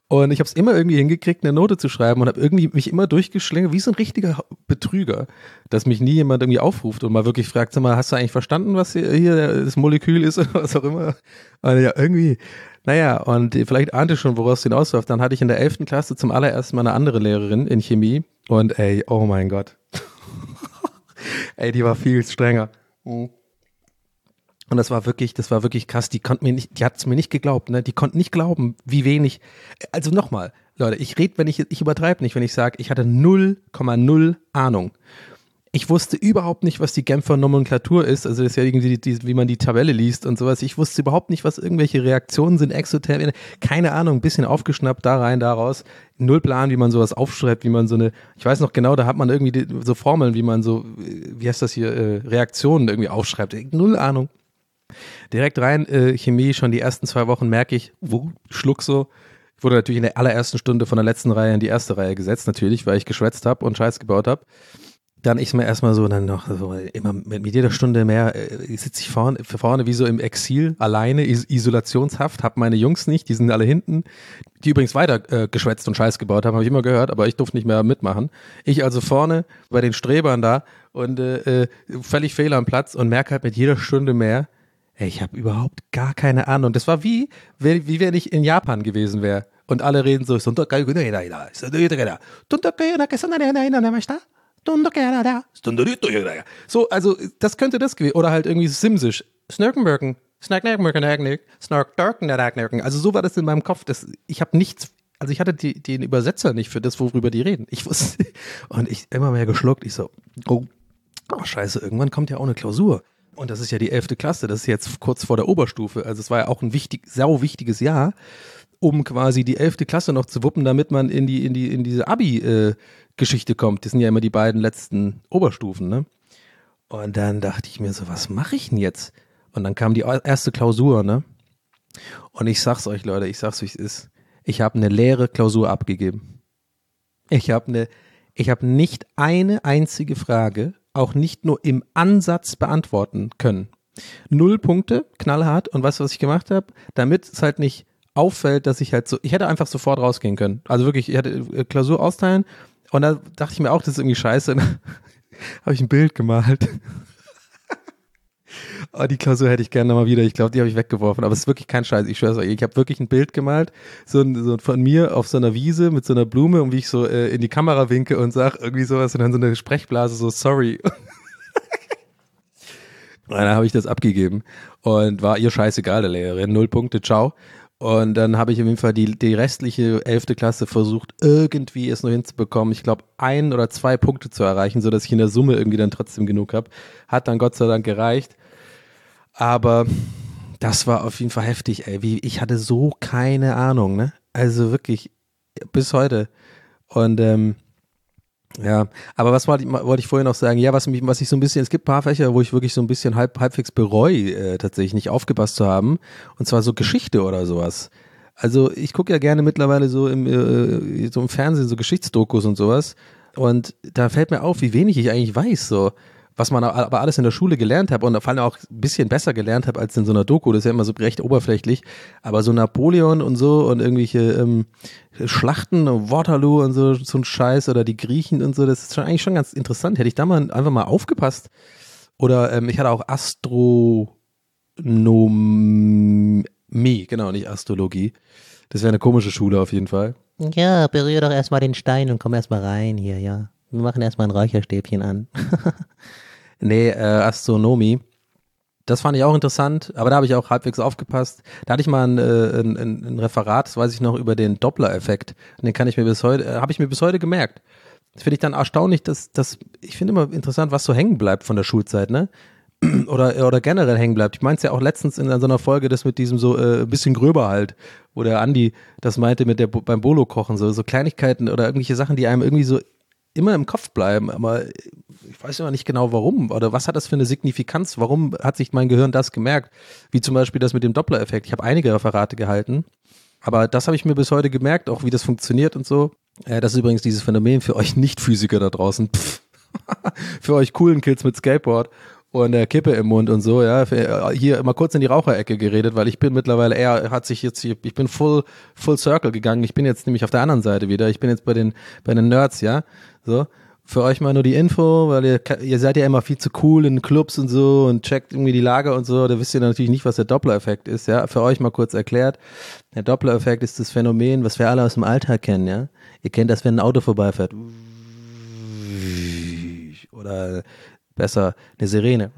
Und ich habe es immer irgendwie hingekriegt, eine Note zu schreiben und habe irgendwie mich immer durchgeschlängelt, wie so ein richtiger Betrüger, dass mich nie jemand irgendwie aufruft und mal wirklich fragt, sag mal, hast du eigentlich verstanden, was hier, hier das Molekül ist oder was auch immer? Und ja, irgendwie, naja, und vielleicht ahnte schon, woraus es hinausläuft. Dann hatte ich in der elften Klasse zum allerersten Mal eine andere Lehrerin in Chemie und ey, oh mein Gott. Ey, die war viel strenger. Und das war wirklich, das war wirklich krass. Die konnte mir nicht, die hat es mir nicht geglaubt, ne? Die konnten nicht glauben, wie wenig. Also nochmal, Leute, ich rede, wenn ich, ich übertreibe nicht, wenn ich sage, ich hatte null Komma null Ahnung. Ich wusste überhaupt nicht, was die Genfer Nomenklatur ist. Also das ist ja irgendwie, die, wie man die Tabelle liest und sowas. Ich wusste überhaupt nicht, was irgendwelche Reaktionen sind, exotherm. Keine Ahnung, ein bisschen aufgeschnappt, da rein, da raus. Null Plan, wie man sowas aufschreibt, wie man so eine, ich weiß noch genau, da hat man irgendwie die, so Formeln, wie man so, wie heißt das hier, äh, Reaktionen irgendwie aufschreibt. Null Ahnung. Direkt rein, äh, Chemie, schon die ersten zwei Wochen merke ich, wo, schluck so. Ich wurde natürlich in der allerersten Stunde von der letzten Reihe in die erste Reihe gesetzt, natürlich, weil ich geschwätzt habe und Scheiß gebaut habe. Dann ist mir erstmal so, dann noch so, immer mit, mit jeder Stunde mehr äh, sitze ich vorne, vorne wie so im Exil, alleine, is- isolationshaft, hab meine Jungs nicht, die sind alle hinten, die übrigens weiter äh, geschwätzt und Scheiß gebaut haben, habe ich immer gehört, aber ich durfte nicht mehr mitmachen. Ich also vorne bei den Strebern da und äh, völlig fehl am Platz und merke halt mit jeder Stunde mehr, ey, ich habe überhaupt gar keine Ahnung. Das war wie, wie, wie wenn ich in Japan gewesen wäre und alle reden so, so, also das könnte das gewesen, oder halt irgendwie Simsisch, Snurkenberken, Snacknerkenmerken, Snarkdarken, also so war das in meinem Kopf, das, ich habe nichts, also ich hatte die, den Übersetzer nicht für das, worüber die reden, ich wusste, und ich immer mehr geschluckt, ich so, oh, oh scheiße, irgendwann kommt ja auch eine Klausur. Und das ist ja die elfte Klasse, das ist jetzt kurz vor der Oberstufe, also es war ja auch ein wichtig, sau wichtiges Jahr, um quasi die elfte Klasse noch zu wuppen, damit man in die, in die, in diese Abi-Geschichte kommt. Das sind ja immer die beiden letzten Oberstufen, ne? Und dann dachte ich mir so, was mache ich denn jetzt? Und dann kam die erste Klausur, ne? Und ich sag's euch, Leute, ich sag's, wie es ist. Ich habe eine leere Klausur abgegeben. Ich habe eine, ich habe nicht eine einzige Frage, auch nicht nur im Ansatz beantworten können. Null Punkte, knallhart. Und weißt du, was ich gemacht habe? Damit es halt nicht auffällt, dass ich halt so, ich hätte einfach sofort rausgehen können. Also wirklich, ich hätte Klausur austeilen und da dachte ich mir auch, das ist irgendwie scheiße. Dann habe ich ein Bild gemalt. Oh, die Klausur hätte ich gerne nochmal wieder. Ich glaube, die habe ich weggeworfen. Aber es ist wirklich kein Scheiß. Ich schwöre es euch. Ich habe wirklich ein Bild gemalt, so, so von mir auf so einer Wiese mit so einer Blume und wie ich so äh, in die Kamera winke und sage irgendwie sowas und dann so eine Sprechblase, so sorry. Und dann habe ich das abgegeben und war ihr scheißegal, der Lehrerin. Null Punkte, ciao. Und dann habe ich auf jeden Fall die, die restliche elfte Klasse versucht, irgendwie es nur hinzubekommen. Ich glaube, ein oder zwei Punkte zu erreichen, sodass ich in der Summe irgendwie dann trotzdem genug habe. Hat dann Gott sei Dank gereicht. Aber das war auf jeden Fall heftig, ey. Wie, ich hatte so keine Ahnung, ne? Also wirklich, bis heute. Und ähm, ja, aber was wollte ich, wollte ich vorhin noch sagen? Ja, was mich, was ich so ein bisschen, es gibt ein paar Fächer, wo ich wirklich so ein bisschen halb, halbwegs bereue, äh, tatsächlich nicht aufgepasst zu haben. Und zwar so Geschichte oder sowas. Also ich gucke ja gerne mittlerweile so im, äh, so im Fernsehen so Geschichtsdokus und sowas. Und da fällt mir auf, wie wenig ich eigentlich weiß, so. Was man aber alles in der Schule gelernt habe und vor allem auch ein bisschen besser gelernt habe als in so einer Doku, das ist ja immer so recht oberflächlich, aber so Napoleon und so und irgendwelche ähm, Schlachten, Waterloo und so, so ein Scheiß oder die Griechen und so, das ist schon eigentlich schon ganz interessant. Hätte ich da mal einfach mal aufgepasst oder ähm, ich hatte auch Astronomie, genau, nicht Astrologie. Das wäre eine komische Schule auf jeden Fall. Ja, berühre doch erstmal den Stein und komm erstmal rein hier, ja. Wir machen erstmal ein Räucherstäbchen an. Nee, äh, Astronomie. Das fand ich auch interessant, aber da habe ich auch halbwegs aufgepasst. Da hatte ich mal ein, äh, ein, ein Referat, das weiß ich noch, über den Doppler-Effekt. Und den kann ich mir bis heute, äh, habe ich mir bis heute gemerkt. Das finde ich dann erstaunlich, dass, dass ich finde immer interessant, was so hängen bleibt von der Schulzeit, ne? Oder, oder generell hängen bleibt. Ich meinte es ja auch letztens in so einer Folge, das mit diesem so äh, bisschen gröber halt, wo der Andi das meinte mit der beim Bolo-Kochen, so, so Kleinigkeiten oder irgendwelche Sachen, die einem irgendwie so immer im Kopf bleiben, aber ich weiß immer nicht genau warum oder was hat das für eine Signifikanz, warum hat sich mein Gehirn das gemerkt, wie zum Beispiel das mit dem Doppler-Effekt. Ich habe einige Referate gehalten, aber das habe ich mir bis heute gemerkt, auch wie das funktioniert und so. Äh, das ist übrigens dieses Phänomen für euch Nicht-Physiker da draußen, Pff. Für euch coolen Kids mit Skateboard und der Kippe im Mund und so, ja, hier mal kurz in die Raucherecke geredet, weil ich bin mittlerweile, er hat sich jetzt, ich bin full, full circle gegangen, ich bin jetzt nämlich auf der anderen Seite wieder, ich bin jetzt bei den, bei den Nerds, ja, so, für euch mal nur die Info, weil ihr, ihr seid ja immer viel zu cool in Clubs und so und checkt irgendwie die Lage und so, da wisst ihr natürlich nicht, was der Doppler-Effekt ist, ja, für euch mal kurz erklärt, der Doppler-Effekt ist das Phänomen, was wir alle aus dem Alltag kennen, ja, ihr kennt das, wenn ein Auto vorbeifährt, oder besser eine Sirene.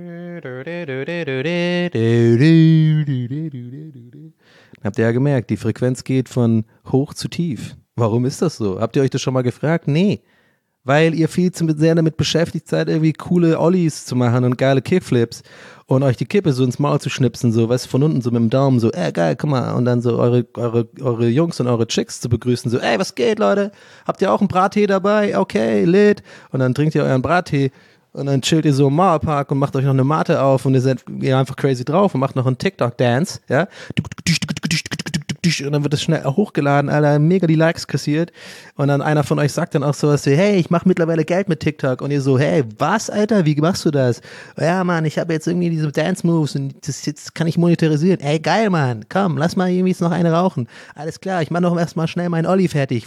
Habt ihr ja gemerkt, die Frequenz geht von hoch zu tief. Warum ist das so? Habt ihr euch das schon mal gefragt? Nee. Weil ihr viel zu sehr damit beschäftigt seid, irgendwie coole Ollies zu machen und geile Kickflips und euch die Kippe so ins Maul zu schnipsen, so, weißt, von unten so mit dem Daumen, so, ey, geil, guck mal, und dann so eure, eure, eure Jungs und eure Chicks zu begrüßen, so, ey, was geht, Leute? Habt ihr auch einen Brattee dabei? Okay, lit. Und dann trinkt ihr euren Brattee und dann chillt ihr so im Mauerpark und macht euch noch eine Mate auf und ihr seid ihr einfach crazy drauf und macht noch einen TikTok-Dance, ja? Und dann wird das schnell hochgeladen, Alter, mega die Likes kassiert und dann einer von euch sagt dann auch sowas wie, hey, ich mache mittlerweile Geld mit TikTok und ihr so, hey, was, Alter, wie machst du das? Ja, Mann, ich habe jetzt irgendwie diese Dance-Moves und das jetzt kann ich monetarisieren. Ey, geil, Mann, komm, lass mal irgendwie jetzt noch eine rauchen. Alles klar, ich mach noch erstmal schnell meinen Olli fertig.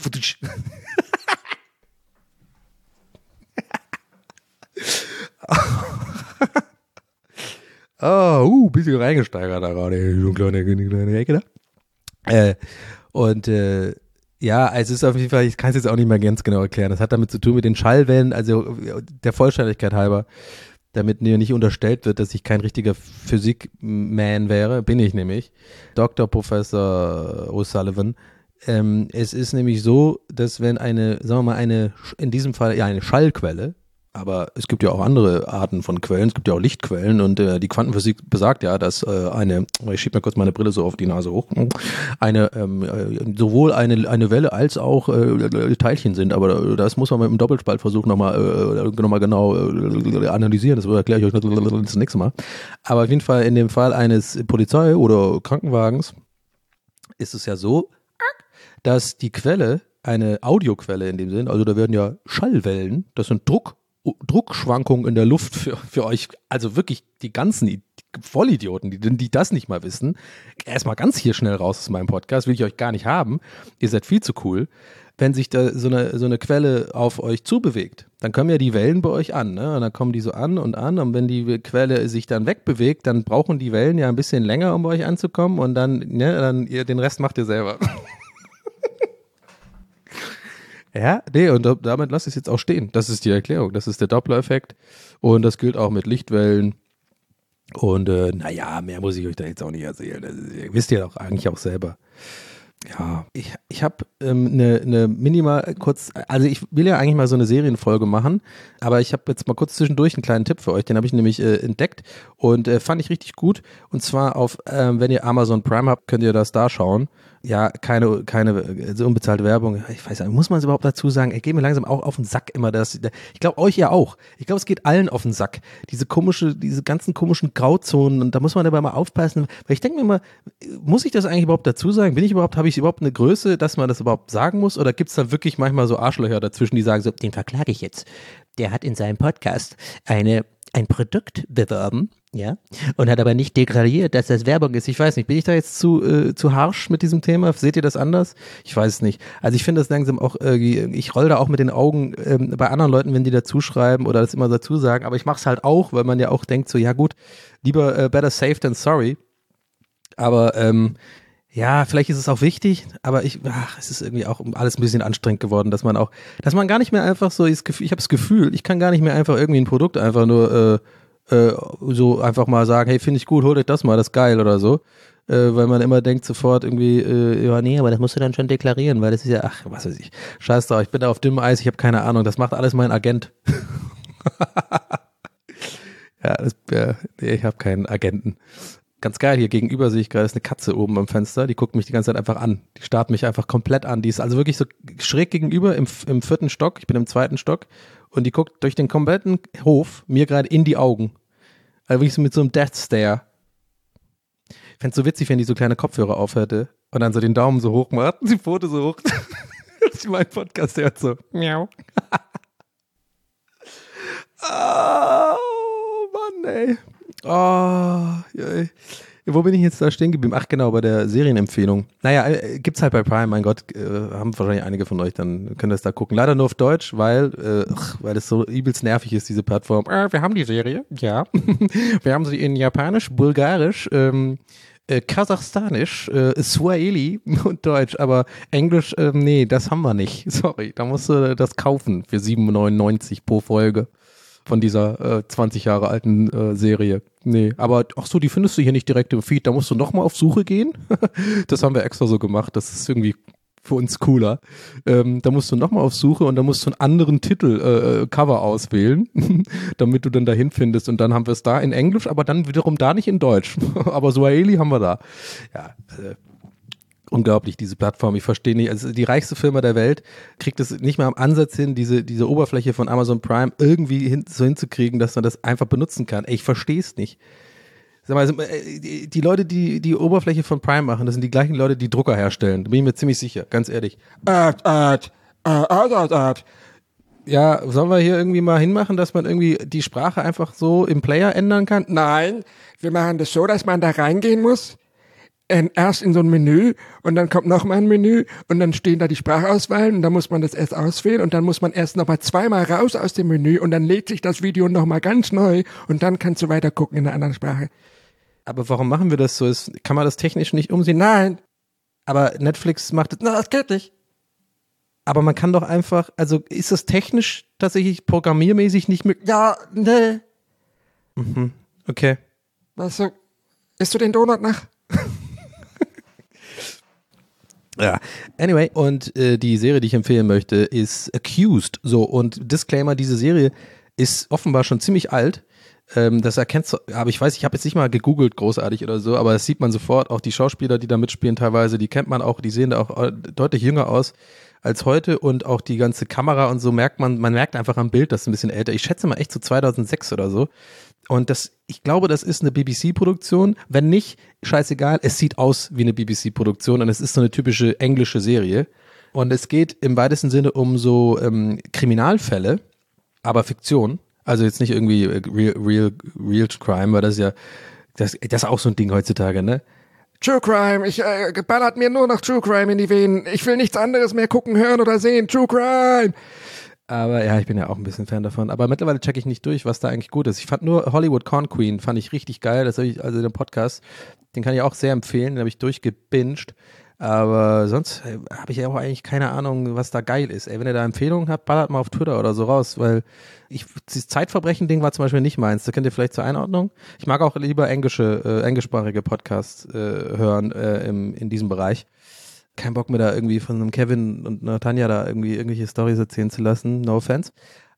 Oh, uh, bisschen reingesteigert da gerade, so eine kleine, kleine Ecke da. Äh, und äh, ja, es ist auf jeden Fall, ich kann es jetzt auch nicht mehr ganz genau erklären. Das hat damit zu tun mit den Schallwellen, also der Vollständigkeit halber, damit mir nicht unterstellt wird, dass ich kein richtiger Physik-Man wäre, bin ich nämlich. Doktor Professor O'Sullivan. Ähm, es ist nämlich so, dass wenn eine, sagen wir mal, eine, in diesem Fall ja eine Schallquelle, aber es gibt ja auch andere Arten von Quellen, es gibt ja auch Lichtquellen und äh, die Quantenphysik besagt ja, dass äh, eine, ich schiebe mir kurz meine Brille so auf die Nase hoch, eine ähm, äh, sowohl eine eine Welle als auch äh, Teilchen sind, aber das muss man mit dem Doppelspaltversuch nochmal äh, noch mal genau äh, analysieren, das erkläre ich euch das nächste Mal. Aber auf jeden Fall in dem Fall eines Polizei- oder Krankenwagens ist es ja so, dass die Quelle, eine Audioquelle in dem Sinn, also da werden ja Schallwellen, das sind Druck Druckschwankungen in der Luft für, für euch, also wirklich die ganzen die Vollidioten, die, die das nicht mal wissen, erstmal ganz hier schnell raus aus meinem Podcast, will ich euch gar nicht haben, ihr seid viel zu cool, wenn sich da so eine, so eine Quelle auf euch zubewegt, dann kommen ja die Wellen bei euch an, ne? Und dann kommen die so an und an und wenn die Quelle sich dann wegbewegt, dann brauchen die Wellen ja ein bisschen länger, um bei euch anzukommen und dann, ne, dann ihr, den Rest macht ihr selber. Ja, nee, und damit lasse ich es jetzt auch stehen. Das ist die Erklärung. Das ist der Doppler-Effekt. Und das gilt auch mit Lichtwellen. Und äh, naja, mehr muss ich euch da jetzt auch nicht erzählen. Das ist, ihr wisst ja doch eigentlich auch selber. Ja, ich, ich habe ähm, eine ne minimal kurz, also ich will ja eigentlich mal so eine Serienfolge machen, aber ich habe jetzt mal kurz zwischendurch einen kleinen Tipp für euch, den habe ich nämlich äh, entdeckt und äh, fand ich richtig gut und zwar auf, ähm, wenn ihr Amazon Prime habt, könnt ihr das da schauen. Ja, keine, keine so unbezahlte Werbung. Ich weiß nicht, muss man es überhaupt dazu sagen? Ich gehe mir langsam auch auf den Sack immer. Das, ich glaube, euch ja auch. Ich glaube, es geht allen auf den Sack. Diese komische, diese ganzen komischen Grauzonen und da muss man dabei mal aufpassen. Weil ich denke mir immer, muss ich das eigentlich überhaupt dazu sagen? Bin ich überhaupt, habe ich überhaupt eine Größe, dass man das überhaupt sagen muss? Oder gibt es da wirklich manchmal so Arschlöcher dazwischen, die sagen so, den verklage ich jetzt. Der hat in seinem Podcast eine ein Produkt beworben, ja, und hat aber nicht deklariert, dass das Werbung ist. Ich weiß nicht, bin ich da jetzt zu äh, zu harsch mit diesem Thema? Seht ihr das anders? Ich weiß es nicht. Also ich finde das langsam auch, äh, ich roll da auch mit den Augen ähm, bei anderen Leuten, wenn die dazu schreiben oder das immer dazu sagen, aber ich mache es halt auch, weil man ja auch denkt so, ja gut, lieber äh, better safe than sorry. Aber ähm, ja, vielleicht ist es auch wichtig, aber ich, ach, es ist irgendwie auch alles ein bisschen anstrengend geworden, dass man auch, dass man gar nicht mehr einfach so, ich, ich habe das Gefühl, ich kann gar nicht mehr einfach irgendwie ein Produkt einfach nur äh, äh, so einfach mal sagen, hey, finde ich gut, holt euch das mal, das ist geil oder so, äh, weil man immer denkt sofort irgendwie, äh, ja, nee, aber das musst du dann schon deklarieren, weil das ist ja, ach, was weiß ich, scheiß drauf, ich bin da auf dünnem Eis, ich habe keine Ahnung, das macht alles mein Agent. Ja, das, ja, nee, ich habe keinen Agenten. Ganz geil, hier gegenüber sehe ich gerade, ist eine Katze oben am Fenster, die guckt mich die ganze Zeit einfach an. Die starrt mich einfach komplett an. Die ist also wirklich so schräg gegenüber im, im vierten Stock, ich bin im zweiten Stock und die guckt durch den kompletten Hof mir gerade in die Augen. Also wirklich so mit so einem Death Stare. Ich fände es so witzig, wenn die so kleine Kopfhörer aufhörte und dann so den Daumen so hoch macht und die Pfote so hoch. Ich mein Podcast hört so. Miau. Oh, Mann. Mann, ey. Oh, ey. Wo bin ich jetzt da stehen geblieben? Ach genau, bei der Serienempfehlung. Naja, äh, gibt's halt bei Prime, mein Gott, äh, haben wahrscheinlich einige von euch, dann können das da gucken. Leider nur auf Deutsch, weil äh, ach, weil es so übelst nervig ist, diese Plattform. Äh, wir haben die Serie, ja. Wir haben sie in Japanisch, Bulgarisch, ähm, äh, Kasachstanisch, äh, Swahili und Deutsch, aber Englisch, äh, nee, das haben wir nicht. Sorry, da musst du das kaufen für sieben neunundneunzig pro Folge. Von dieser äh, zwanzig Jahre alten äh, Serie. Nee, aber ach so, die findest du hier nicht direkt im Feed, da musst du nochmal auf Suche gehen. Das haben wir extra so gemacht, das ist irgendwie für uns cooler. Ähm, da musst du nochmal auf Suche und da musst du einen anderen Titel, äh, Cover auswählen, damit du dann dahin findest und dann haben wir es da in Englisch, aber dann wiederum da nicht in Deutsch. Aber Swahili haben wir da. Ja, äh, unglaublich, diese Plattform. Ich verstehe nicht. Also die reichste Firma der Welt kriegt es nicht mal am Ansatz hin, diese, diese Oberfläche von Amazon Prime irgendwie hin, so hinzukriegen, dass man das einfach benutzen kann. Ey, ich verstehe es nicht. Sag mal, also, die, die Leute, die die Oberfläche von Prime machen, das sind die gleichen Leute, die Drucker herstellen. Da bin ich mir ziemlich sicher, ganz ehrlich. Art, Art, Art, Art, Art. Ja, sollen wir hier irgendwie mal hinmachen, dass man irgendwie die Sprache einfach so im Player ändern kann? Nein, wir machen das so, dass man da reingehen muss. Erst in so ein Menü und dann kommt noch mal ein Menü und dann stehen da die Sprachauswahlen und dann muss man das erst auswählen und dann muss man erst noch mal zweimal raus aus dem Menü und dann lädt sich das Video noch mal ganz neu und dann kannst du weiter gucken in einer anderen Sprache. Aber warum machen wir das so? Ist, kann man das technisch nicht umsehen? Nein. Aber Netflix macht es. Na, das geht nicht. Aber man kann doch einfach, also ist das technisch tatsächlich programmiermäßig nicht möglich? Ja, nee. Mhm, okay. Weißt du, isst du den Donut nach? Ja, anyway, und äh, die Serie, die ich empfehlen möchte, ist Accused. So, und Disclaimer, diese Serie ist offenbar schon ziemlich alt. Ähm, das erkennst du, aber ich weiß, ich habe jetzt nicht mal gegoogelt, großartig oder so, aber das sieht man sofort. Auch die Schauspieler, die da mitspielen teilweise, die kennt man auch, die sehen da auch deutlich jünger aus als heute und auch die ganze Kamera und so merkt man, man merkt einfach am Bild, das ist ein bisschen älter. Ich schätze mal echt so zweitausendsechs oder so. Und das, ich glaube, das ist eine B B C-Produktion. Wenn nicht, scheißegal, es sieht aus wie eine B B C-Produktion und es ist so eine typische englische Serie. Und es geht im weitesten Sinne um so ähm, Kriminalfälle, aber Fiktion. Also jetzt nicht irgendwie real, real, real Crime, weil das ist ja, das, das ist auch so ein Ding heutzutage, ne? True Crime, ich äh, ballert mir nur noch True Crime in die Venen. Ich will nichts anderes mehr gucken, hören oder sehen. True Crime! Aber ja, ich bin ja auch ein bisschen Fan davon. Aber mittlerweile checke ich nicht durch, was da eigentlich gut ist. Ich fand nur Hollywood Con Queen, fand ich richtig geil. Das habe ich, also den Podcast, den kann ich auch sehr empfehlen. Den habe ich durchgebinged. Aber sonst äh, habe ich ja auch eigentlich keine Ahnung, was da geil ist. Ey, wenn ihr da Empfehlungen habt, ballert mal auf Twitter oder so raus, weil ich, das Zeitverbrechen-Ding war zum Beispiel nicht meins. Da könnt ihr vielleicht zur Einordnung. Ich mag auch lieber englische, äh, englischsprachige Podcasts äh, hören äh, im, in diesem Bereich. Kein Bock mehr da irgendwie von einem Kevin und einer Tanja da irgendwie irgendwelche Storys erzählen zu lassen. No offense.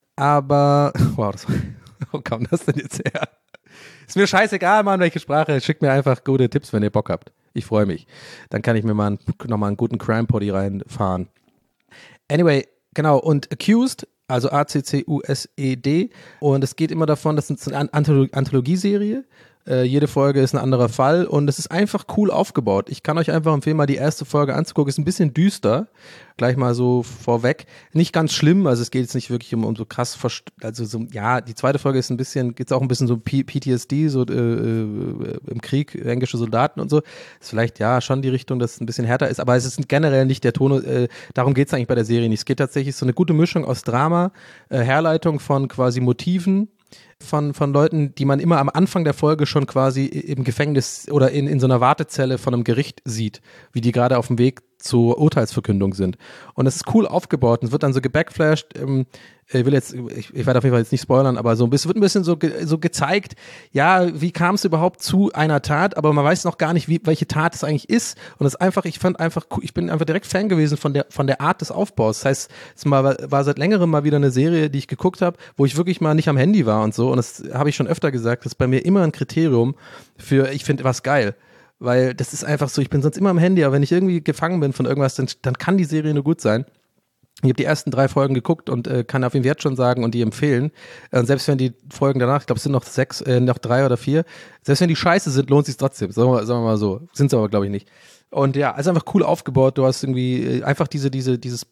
Aber, wow, das, wo kam das denn jetzt her? Ist mir scheißegal, Mann, welche Sprache. Schickt mir einfach gute Tipps, wenn ihr Bock habt. Ich freue mich. Dann kann ich mir mal einen, nochmal einen guten Crime-Poddy reinfahren. Anyway, genau. Und Accused, also A C C U S E D. Und es geht immer davon, das ist eine Anthologieserie. Äh, jede Folge ist ein anderer Fall und es ist einfach cool aufgebaut. Ich kann euch einfach empfehlen, mal die erste Folge anzugucken. Ist ein bisschen düster, gleich mal so vorweg. Nicht ganz schlimm, also es geht jetzt nicht wirklich um, um so krass, verst- also so, ja, die zweite Folge ist ein bisschen, geht's auch ein bisschen so P- PTSD, so äh, äh, im Krieg, englische Soldaten und so. Ist vielleicht, ja, schon die Richtung, dass es ein bisschen härter ist, aber es ist generell nicht der Ton, äh, darum geht's eigentlich bei der Serie nicht. Es geht tatsächlich so eine gute Mischung aus Drama, äh, Herleitung von quasi Motiven, von, von Leuten, die man immer am Anfang der Folge schon quasi im Gefängnis oder in, in so einer Wartezelle von einem Gericht sieht, wie die gerade auf dem Weg zur Urteilsverkündung sind. Und es ist cool aufgebaut und es wird dann so gebackflasht. Ähm, ich will jetzt, ich, ich werde auf jeden Fall jetzt nicht spoilern, aber so ein bisschen, wird ein bisschen so, ge, so gezeigt, ja, wie kam es überhaupt zu einer Tat, aber man weiß noch gar nicht, wie, welche Tat es eigentlich ist. Und es ist einfach, ich fand einfach, ich bin einfach direkt Fan gewesen von der, von der Art des Aufbaus. Das heißt, es war, war seit längerem mal wieder eine Serie, die ich geguckt habe, wo ich wirklich mal nicht am Handy war und so. Und das habe ich schon öfter gesagt, das ist bei mir immer ein Kriterium für, ich finde was geil. Weil das ist einfach so, ich bin sonst immer am Handy, aber wenn ich irgendwie gefangen bin von irgendwas, dann, dann kann die Serie nur gut sein. Ich habe die ersten drei Folgen geguckt und äh, kann auf jeden Fall jetzt schon sagen und die empfehlen. Und selbst wenn die Folgen danach, ich glaube es sind noch sechs, äh, noch drei oder vier, selbst wenn die scheiße sind, lohnt es sich trotzdem. Sagen wir, sagen wir mal so. Sind sie aber, glaube ich, nicht. Und ja, also einfach cool aufgebaut. Du hast irgendwie äh, einfach diese, diese, dieses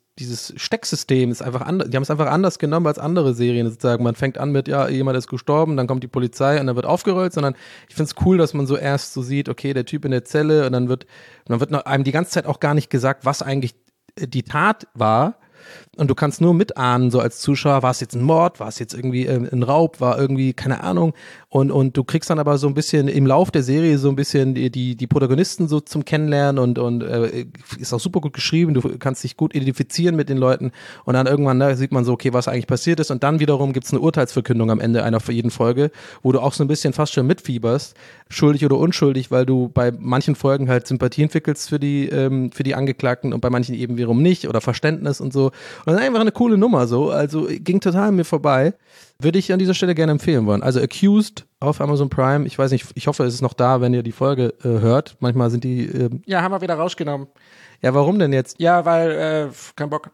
dieses Stecksystem ist einfach anders, die haben es einfach anders genommen als andere Serien sozusagen. Man fängt an mit, ja, jemand ist gestorben, dann kommt die Polizei und dann wird aufgerollt, sondern ich finde es cool, dass man so erst so sieht, okay, der Typ in der Zelle und dann wird, und dann wird noch einem die ganze Zeit auch gar nicht gesagt, was eigentlich die Tat war. Und du kannst nur mitahnen, so als Zuschauer, war es jetzt ein Mord, war es jetzt irgendwie äh, ein Raub, war irgendwie, keine Ahnung. Und, und du kriegst dann aber so ein bisschen im Lauf der Serie so ein bisschen die, die, die Protagonisten so zum Kennenlernen und, und äh, ist auch super gut geschrieben, du kannst dich gut identifizieren mit den Leuten und dann irgendwann ne, sieht man so, okay, was eigentlich passiert ist und dann wiederum gibt's eine Urteilsverkündung am Ende einer für jeden Folge, wo du auch so ein bisschen fast schon mitfieberst, schuldig oder unschuldig, weil du bei manchen Folgen halt Sympathie entwickelst für die, ähm, für die Angeklagten und bei manchen eben wiederum nicht oder Verständnis und so. Und das ist einfach eine coole Nummer so, also ging total an mir vorbei. Würde ich an dieser Stelle gerne empfehlen wollen. Also Accused auf Amazon Prime, ich weiß nicht, ich hoffe, es ist noch da, wenn ihr die Folge äh, hört. Manchmal sind die, äh, Ja, haben wir wieder rausgenommen. ja, warum denn jetzt? Ja, weil, äh, kein Bock.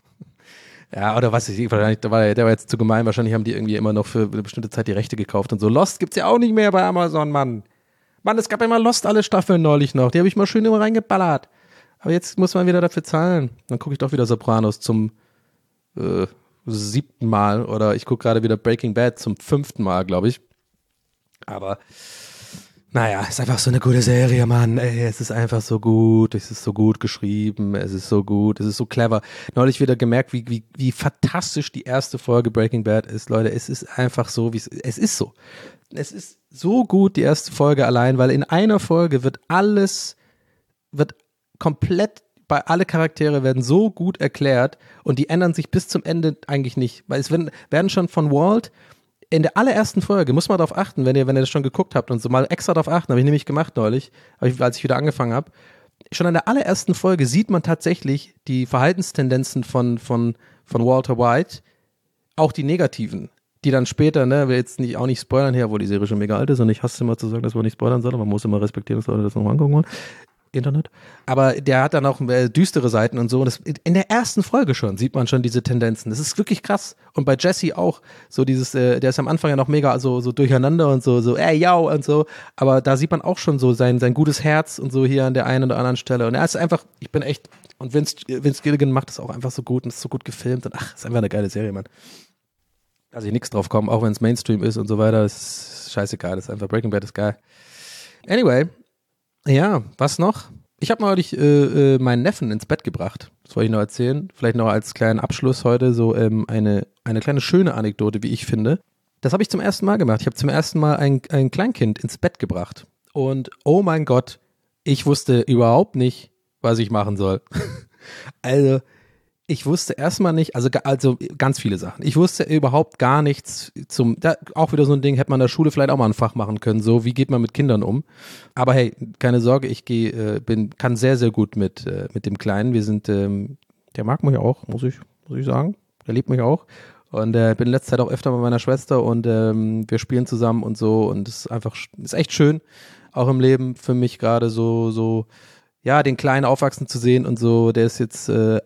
Ja, oder was weiß ich, wahrscheinlich, der war, der war jetzt zu gemein, wahrscheinlich haben die irgendwie immer noch für eine bestimmte Zeit die Rechte gekauft und so. Lost gibt's ja auch nicht mehr bei Amazon, Mann. Mann, es gab ja immer Lost alle Staffeln neulich noch, die habe ich mal schön immer reingeballert. Aber jetzt muss man wieder dafür zahlen. Dann gucke ich doch wieder Sopranos zum äh, siebten Mal oder ich gucke gerade wieder Breaking Bad zum fünften Mal, glaube ich. Aber naja, ist einfach so eine gute Serie, Mann. Ey, es ist einfach so gut, es ist so gut geschrieben, es ist so gut, es ist so clever. Neulich wieder gemerkt, wie, wie, wie fantastisch die erste Folge Breaking Bad ist, Leute. Es ist einfach so, wie es ist. Es ist so. Es ist so gut, die erste Folge allein, weil in einer Folge wird alles, wird komplett bei alle Charaktere werden so gut erklärt und die ändern sich bis zum Ende eigentlich nicht. Weil es werden, werden schon von Walt in der allerersten Folge, muss man darauf achten, wenn ihr, wenn ihr das schon geguckt habt und so mal extra darauf achten, habe ich nämlich gemacht neulich, als ich wieder angefangen habe. Schon in der allerersten Folge sieht man tatsächlich die Verhaltenstendenzen von, von, von Walter White, auch die negativen, die dann später, ne, will jetzt nicht, auch nicht spoilern hier, wo die Serie schon mega alt ist und ich hasse es immer zu sagen, dass man nicht spoilern soll, aber man muss immer respektieren, dass Leute das nochmal angucken wollen. Internet. Aber der hat dann auch äh, düstere Seiten und so. Und das, in der ersten Folge schon sieht man schon diese Tendenzen. Das ist wirklich krass. Und bei Jesse auch so dieses, äh, der ist am Anfang ja noch mega so, so durcheinander und so, so, ey, yo und so. Aber da sieht man auch schon so sein, sein gutes Herz und so hier an der einen oder anderen Stelle. Und er ist einfach, ich bin echt, und Vince, Vince Gilligan macht das auch einfach so gut und ist so gut gefilmt. Und ach, ist einfach eine geile Serie, Mann. Da ich nichts drauf kommen, auch wenn es Mainstream ist und so weiter. Das ist scheißegal. Das ist einfach, Breaking Bad ist geil. Anyway. Ja, was noch? Ich habe neulich äh, äh, meinen Neffen ins Bett gebracht. Das wollte ich noch erzählen. Vielleicht noch als kleinen Abschluss heute so ähm, eine, eine kleine schöne Anekdote, wie ich finde. Das habe ich zum ersten Mal gemacht. Ich habe zum ersten Mal ein, ein Kleinkind ins Bett gebracht. Und oh mein Gott, ich wusste überhaupt nicht, was ich machen soll. Also, ich wusste erstmal nicht, also, also ganz viele Sachen. Ich wusste überhaupt gar nichts zum, da, auch wieder so ein Ding, hätte man in der Schule vielleicht auch mal ein Fach machen können, so, wie geht man mit Kindern um? Aber hey, keine Sorge, ich gehe, äh, bin, kann sehr, sehr gut mit, äh, mit dem Kleinen. Wir sind, ähm, der mag mich auch, muss ich, muss ich sagen. Der liebt mich auch. Und äh, bin in letzter Zeit auch öfter bei meiner Schwester und ähm, wir spielen zusammen und so und es ist einfach, ist echt schön, auch im Leben für mich gerade so, so, ja, den Kleinen aufwachsen zu sehen und so, der ist jetzt äh,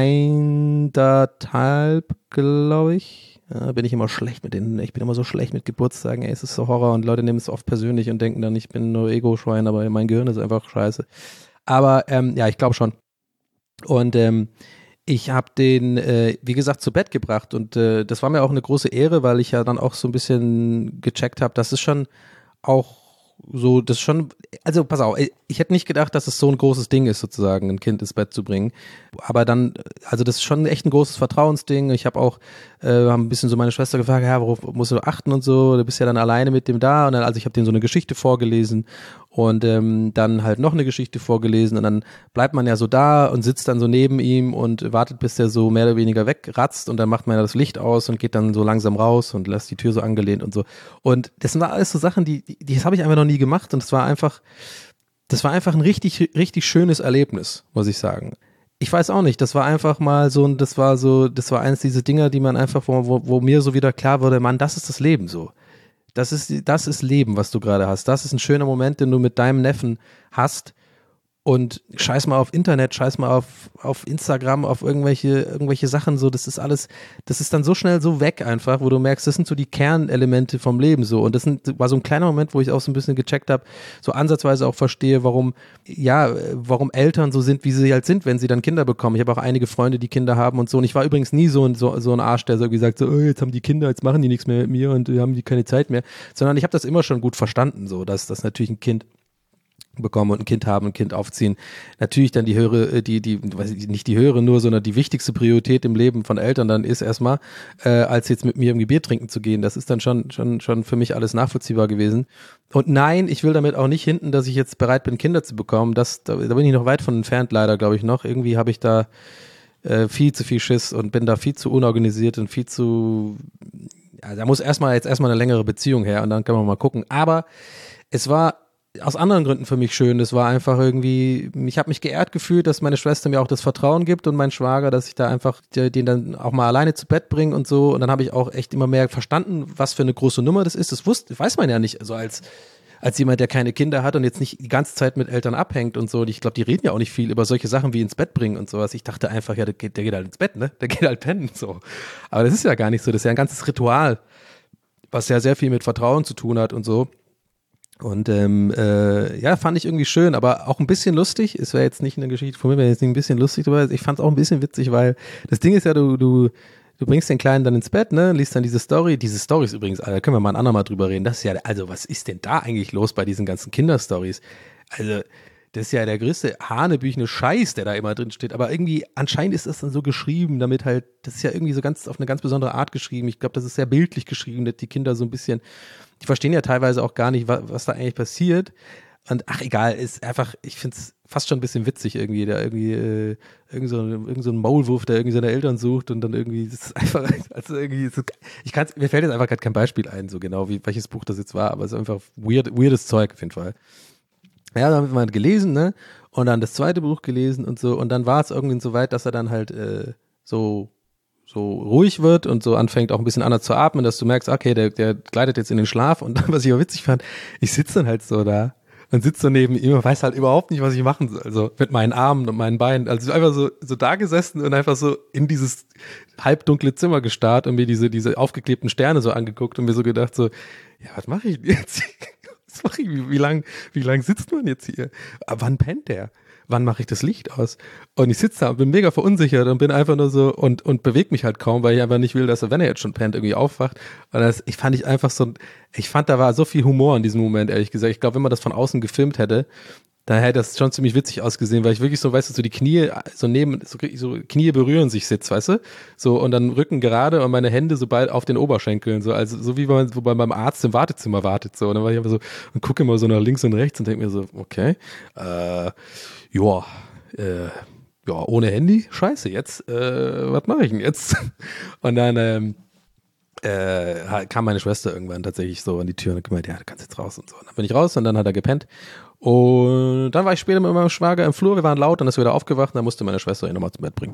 eineinhalb, glaube ich. Ja, bin ich immer schlecht mit denen. Ich bin immer so schlecht mit Geburtstagen. Ey, es ist so Horror und Leute nehmen es oft persönlich und denken dann, ich bin nur Ego-Schwein, aber mein Gehirn ist einfach scheiße. Aber ähm, ja, ich glaube schon. Und ähm, ich habe den, äh, wie gesagt, zu Bett gebracht und äh, das war mir auch eine große Ehre, weil ich ja dann auch so ein bisschen gecheckt habe, dass es schon auch so, das schon, also pass auf, ich hätte nicht gedacht, dass es so ein großes Ding ist, sozusagen, ein Kind ins Bett zu bringen. Aber dann, also das ist schon echt ein großes Vertrauensding. Ich habe auch, äh, haben ein bisschen so meine Schwester gefragt, ja, worauf musst du achten und so, du bist ja dann alleine mit dem da. Und dann, also ich habe denen so eine Geschichte vorgelesen und ähm, dann halt noch eine Geschichte vorgelesen und dann bleibt man ja so da und sitzt dann so neben ihm und wartet, bis der so mehr oder weniger wegratzt und dann macht man ja das Licht aus und geht dann so langsam raus und lässt die Tür so angelehnt und so. Und das sind alles so Sachen, die, die das habe ich einfach noch nie gemacht und es war einfach, das war einfach ein richtig, richtig schönes Erlebnis, muss ich sagen. Ich weiß auch nicht, das war einfach mal so, das war so, das war eines dieser Dinger, die man einfach, wo, wo, wo mir so wieder klar wurde, Mann, das ist das Leben so. Das ist, das ist Leben, was du gerade hast. Das ist ein schöner Moment, den du mit deinem Neffen hast. Und scheiß mal auf Internet, scheiß mal auf, auf Instagram, auf irgendwelche, irgendwelche Sachen, so, das ist alles, das ist dann so schnell so weg einfach, wo du merkst, das sind so die Kernelemente vom Leben so. Und das sind, war so ein kleiner Moment, wo ich auch so ein bisschen gecheckt habe, so ansatzweise auch verstehe, warum, ja, warum Eltern so sind, wie sie halt sind, wenn sie dann Kinder bekommen. Ich habe auch einige Freunde, die Kinder haben und so. Und ich war übrigens nie so ein, so, so ein Arsch, der so gesagt so, oh, jetzt haben die Kinder, jetzt machen die nichts mehr mit mir und haben die keine Zeit mehr. Sondern ich habe das immer schon gut verstanden, so, dass das natürlich ein Kind bekommen und ein Kind haben, ein Kind aufziehen, natürlich dann die höhere, die, die, weiß ich, nicht die höhere nur, sondern die wichtigste Priorität im Leben von Eltern dann ist erstmal, äh, als jetzt mit mir irgendwie Bier trinken zu gehen. Das ist dann schon, schon, schon für mich alles nachvollziehbar gewesen. Und nein, ich will damit auch nicht hinten, dass ich jetzt bereit bin, Kinder zu bekommen. Das, da, da bin ich noch weit von entfernt, leider, glaube ich noch. Irgendwie habe ich da äh, viel zu viel Schiss und bin da viel zu unorganisiert und viel zu, ja, da muss erstmal jetzt erstmal eine längere Beziehung her und dann können wir mal gucken. Aber es war aus anderen Gründen für mich schön. Das war einfach irgendwie, ich habe mich geehrt gefühlt, dass meine Schwester mir auch das Vertrauen gibt und mein Schwager, dass ich da einfach den dann auch mal alleine zu Bett bringe und so. Und dann habe ich auch echt immer mehr verstanden, was für eine große Nummer das ist. Das wusste, weiß man ja nicht, also als als jemand, der keine Kinder hat und jetzt nicht die ganze Zeit mit Eltern abhängt und so. Und ich glaube, die reden ja auch nicht viel über solche Sachen wie ins Bett bringen und sowas. Ich dachte einfach, ja, der geht, der geht halt ins Bett, ne? Der geht halt pennen, so. Aber das ist ja gar nicht so. Das ist ja ein ganzes Ritual, was ja sehr viel mit Vertrauen zu tun hat und so. Und ähm, äh, ja, fand ich irgendwie schön, aber auch ein bisschen lustig. Es wäre jetzt nicht eine Geschichte von mir, wäre jetzt nicht ein bisschen lustig, aber ich fand es auch ein bisschen witzig, weil das Ding ist ja, du du du bringst den Kleinen dann ins Bett, ne, liest dann diese Story. Diese Storys übrigens, da können wir mal ein andermal drüber reden. Das ist ja, also was ist denn da eigentlich los bei diesen ganzen Kinderstories? Also das ist ja der größte hanebüchene Scheiß, der da immer drin steht. Aber irgendwie, anscheinend ist das dann so geschrieben, damit halt, das ist ja irgendwie so ganz auf eine ganz besondere Art geschrieben. Ich glaube, das ist sehr bildlich geschrieben, dass die Kinder so ein bisschen, die verstehen ja teilweise auch gar nicht, was, was da eigentlich passiert. Und ach, egal, ist einfach, ich finde es fast schon ein bisschen witzig irgendwie, da irgendwie, äh, irgend so, irgend so ein Maulwurf, der irgendwie seine Eltern sucht und dann irgendwie, das ist einfach, also irgendwie, so, ich kann mir fällt jetzt einfach gerade kein Beispiel ein, so genau, wie welches Buch das jetzt war, aber es ist einfach weird, weirdes Zeug auf jeden Fall. Ja, dann haben wir mal gelesen, ne, und dann das zweite Buch gelesen und so, und dann war es irgendwie so weit, dass er dann halt, äh, so, so ruhig wird und so anfängt auch ein bisschen anders zu atmen, dass du merkst, okay, der, der gleitet jetzt in den Schlaf und dann, was ich auch witzig fand, ich sitze dann halt so da und sitze so neben ihm und weiß halt überhaupt nicht, was ich machen soll, also mit meinen Armen und meinen Beinen, also einfach so, so da gesessen und einfach so in dieses halbdunkle Zimmer gestarrt und mir diese, diese aufgeklebten Sterne so angeguckt und mir so gedacht so, ja, was mache ich jetzt? Was mache ich? Wie, wie lang, wie lang sitzt man jetzt hier? Aber wann pennt der? Wann mache ich das Licht aus? Und ich sitze da und bin mega verunsichert und bin einfach nur so und, und bewege mich halt kaum, weil ich einfach nicht will, dass er, wenn er jetzt schon pennt, irgendwie aufwacht. Und das, ich fand ich einfach so, ich fand, da war so viel Humor in diesem Moment, ehrlich gesagt. Ich glaube, wenn man das von außen gefilmt hätte, dann hätte das schon ziemlich witzig ausgesehen, weil ich wirklich so, weißt du, so die Knie, so neben, so, so Knie berühren sich sitzt, weißt du? So, und dann Rücken gerade und meine Hände so bald auf den Oberschenkeln, so, also, so wie man, wo man beim Arzt im Wartezimmer wartet, so. Und dann war ich einfach so, und gucke immer so nach links und rechts und denke mir so, okay, äh, ja, äh, ja, ohne Handy, scheiße, jetzt, äh, was mache ich denn jetzt? Und dann, ähm, äh, kam meine Schwester irgendwann tatsächlich so an die Tür und hat gemeint, ja, du kannst jetzt raus und so. Und dann bin ich raus und dann hat er gepennt. Und dann war ich später mit meinem Schwager im Flur, wir waren laut, dann ist er wieder aufgewacht und dann musste meine Schwester ihn nochmal zum Bett bringen.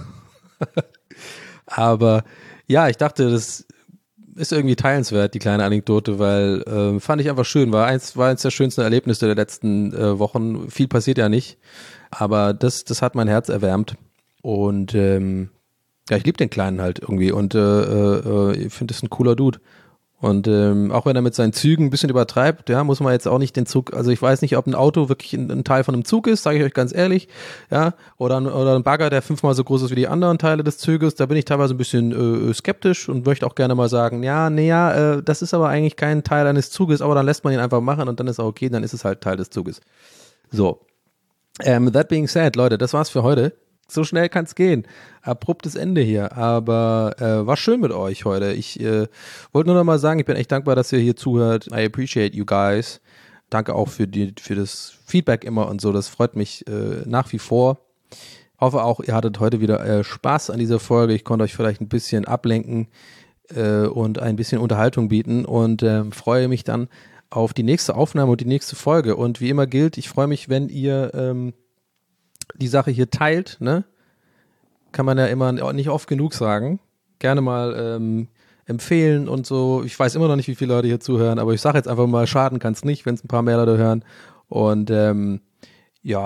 Aber ja, ich dachte, das ist irgendwie teilenswert, die kleine Anekdote, weil äh, fand ich einfach schön, war eins, war eins der schönsten Erlebnisse der letzten äh, Wochen. Viel passiert ja nicht, aber das, das hat mein Herz erwärmt und ähm, ja, ich liebe den Kleinen halt irgendwie und äh, äh, ich finde, das ist ein cooler Dude. Und ähm, auch wenn er mit seinen Zügen ein bisschen übertreibt, ja, muss man jetzt auch nicht den Zug, also ich weiß nicht, ob ein Auto wirklich ein, ein Teil von einem Zug ist, sage ich euch ganz ehrlich, ja, oder ein, oder ein Bagger, der fünfmal so groß ist wie die anderen Teile des Zuges, da bin ich teilweise ein bisschen äh, skeptisch und möchte auch gerne mal sagen, ja, nee, ja, äh, das ist aber eigentlich kein Teil eines Zuges, aber dann lässt man ihn einfach machen und dann ist er okay, dann ist es halt Teil des Zuges. So, ähm, that being said, Leute, das war's für heute. So schnell kann's gehen. Abruptes Ende hier. Aber äh, war schön mit euch heute. Ich äh, wollte nur noch mal sagen, ich bin echt dankbar, dass ihr hier zuhört. I appreciate you guys. Danke auch für die für das Feedback immer und so. Das freut mich äh, nach wie vor. Hoffe auch, ihr hattet heute wieder äh, Spaß an dieser Folge. Ich konnte euch vielleicht ein bisschen ablenken äh, und ein bisschen Unterhaltung bieten und äh, freue mich dann auf die nächste Aufnahme und die nächste Folge. Und wie immer gilt, ich freue mich, wenn ihr ähm, die Sache hier teilt, ne? Kann man ja immer nicht oft genug sagen. Gerne mal ähm, empfehlen und so. Ich weiß immer noch nicht, wie viele Leute hier zuhören, aber ich sage jetzt einfach mal, schaden kann es nicht, wenn es ein paar mehr Leute hören. Und ähm, ja,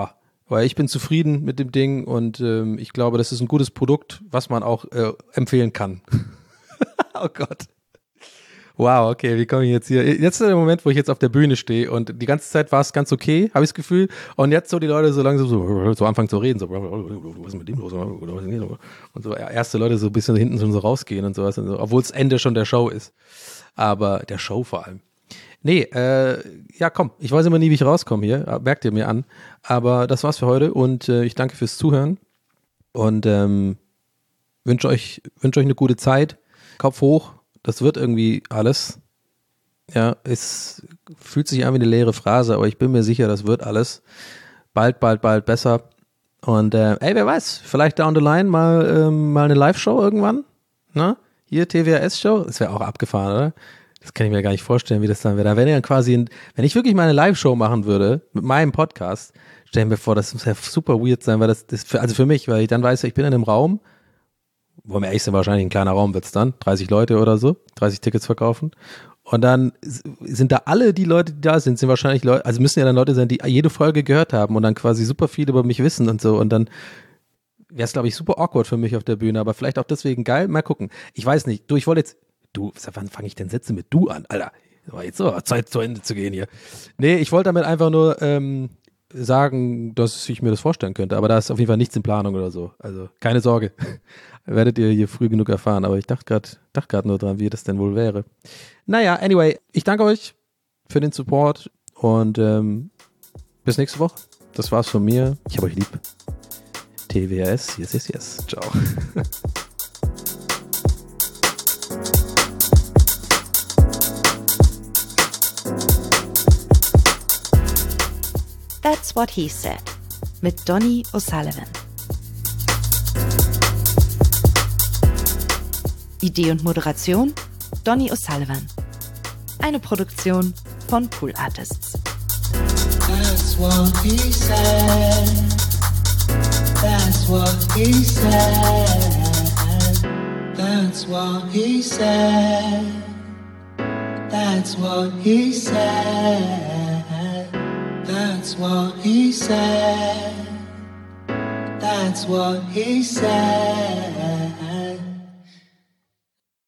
Weil ich bin zufrieden mit dem Ding und ähm, ich glaube, das ist ein gutes Produkt, was man auch äh, empfehlen kann. Oh Gott. Wow, okay, wie komme ich jetzt hier? Jetzt ist der Moment, wo ich jetzt auf der Bühne stehe und die ganze Zeit war es ganz okay, habe ich das Gefühl. Und jetzt so die Leute so langsam so, so anfangen zu reden, so, was ist mit dem los? Und so erste Leute so ein bisschen hinten so rausgehen und sowas, und so, obwohl es Ende schon der Show ist. Aber der Show vor allem. Nee, äh, ja komm, ich weiß immer nie, wie ich rauskomme hier, merkt ihr mir an. Aber das war's für heute und äh, ich danke fürs Zuhören und ähm, wünsche euch, wünsche euch eine gute Zeit. Kopf hoch. Das wird irgendwie alles. Ja, es fühlt sich an wie eine leere Phrase, aber ich bin mir sicher, das wird alles. Bald, bald, bald besser. Und äh, ey, wer weiß, vielleicht down the line mal, ähm, mal eine Live-Show irgendwann. Na? Hier, T W A S-Show. Das wäre auch abgefahren, oder? Das kann ich mir gar nicht vorstellen, wie das dann wäre. Da wäre dann quasi, ein, wenn ich wirklich mal eine Live-Show machen würde, mit meinem Podcast, stellen wir vor, das muss ja super weird sein, weil das, das für, also für mich, weil ich dann weiß, ich bin in einem Raum, wollen wir ehrlich sein, wahrscheinlich ein kleiner Raum wird's dann, dreißig Leute oder so, dreißig Tickets verkaufen. Und dann sind da alle die Leute, die da sind, sind wahrscheinlich Leute, also müssen ja dann Leute sein, die jede Folge gehört haben und dann quasi super viel über mich wissen und so. Und dann wäre es, glaube ich, super awkward für mich auf der Bühne, aber vielleicht auch deswegen geil. Mal gucken. Ich weiß nicht. Du, ich wollte jetzt, du, wann fange ich denn Sätze mit du an? Alter, war jetzt so, Zeit zu Ende zu gehen hier. Nee, ich wollte damit einfach nur ähm, sagen, dass ich mir das vorstellen könnte, aber da ist auf jeden Fall nichts in Planung oder so. Also keine Sorge. Werdet ihr hier früh genug erfahren, aber ich dachte gerade dachte gerade nur dran, wie das denn wohl wäre. Naja, anyway, ich danke euch für den Support und ähm, bis nächste Woche. Das war's von mir. Ich habe euch lieb. T W A S, yes, yes, yes. Ciao. That's What He Said mit Donny O'Sullivan. Idee und Moderation Donny O'Sullivan. Eine Produktion von Pool Artists. That's what he said. That's what he said. That's what he said. That's what he said. That's what he said. That's what he said.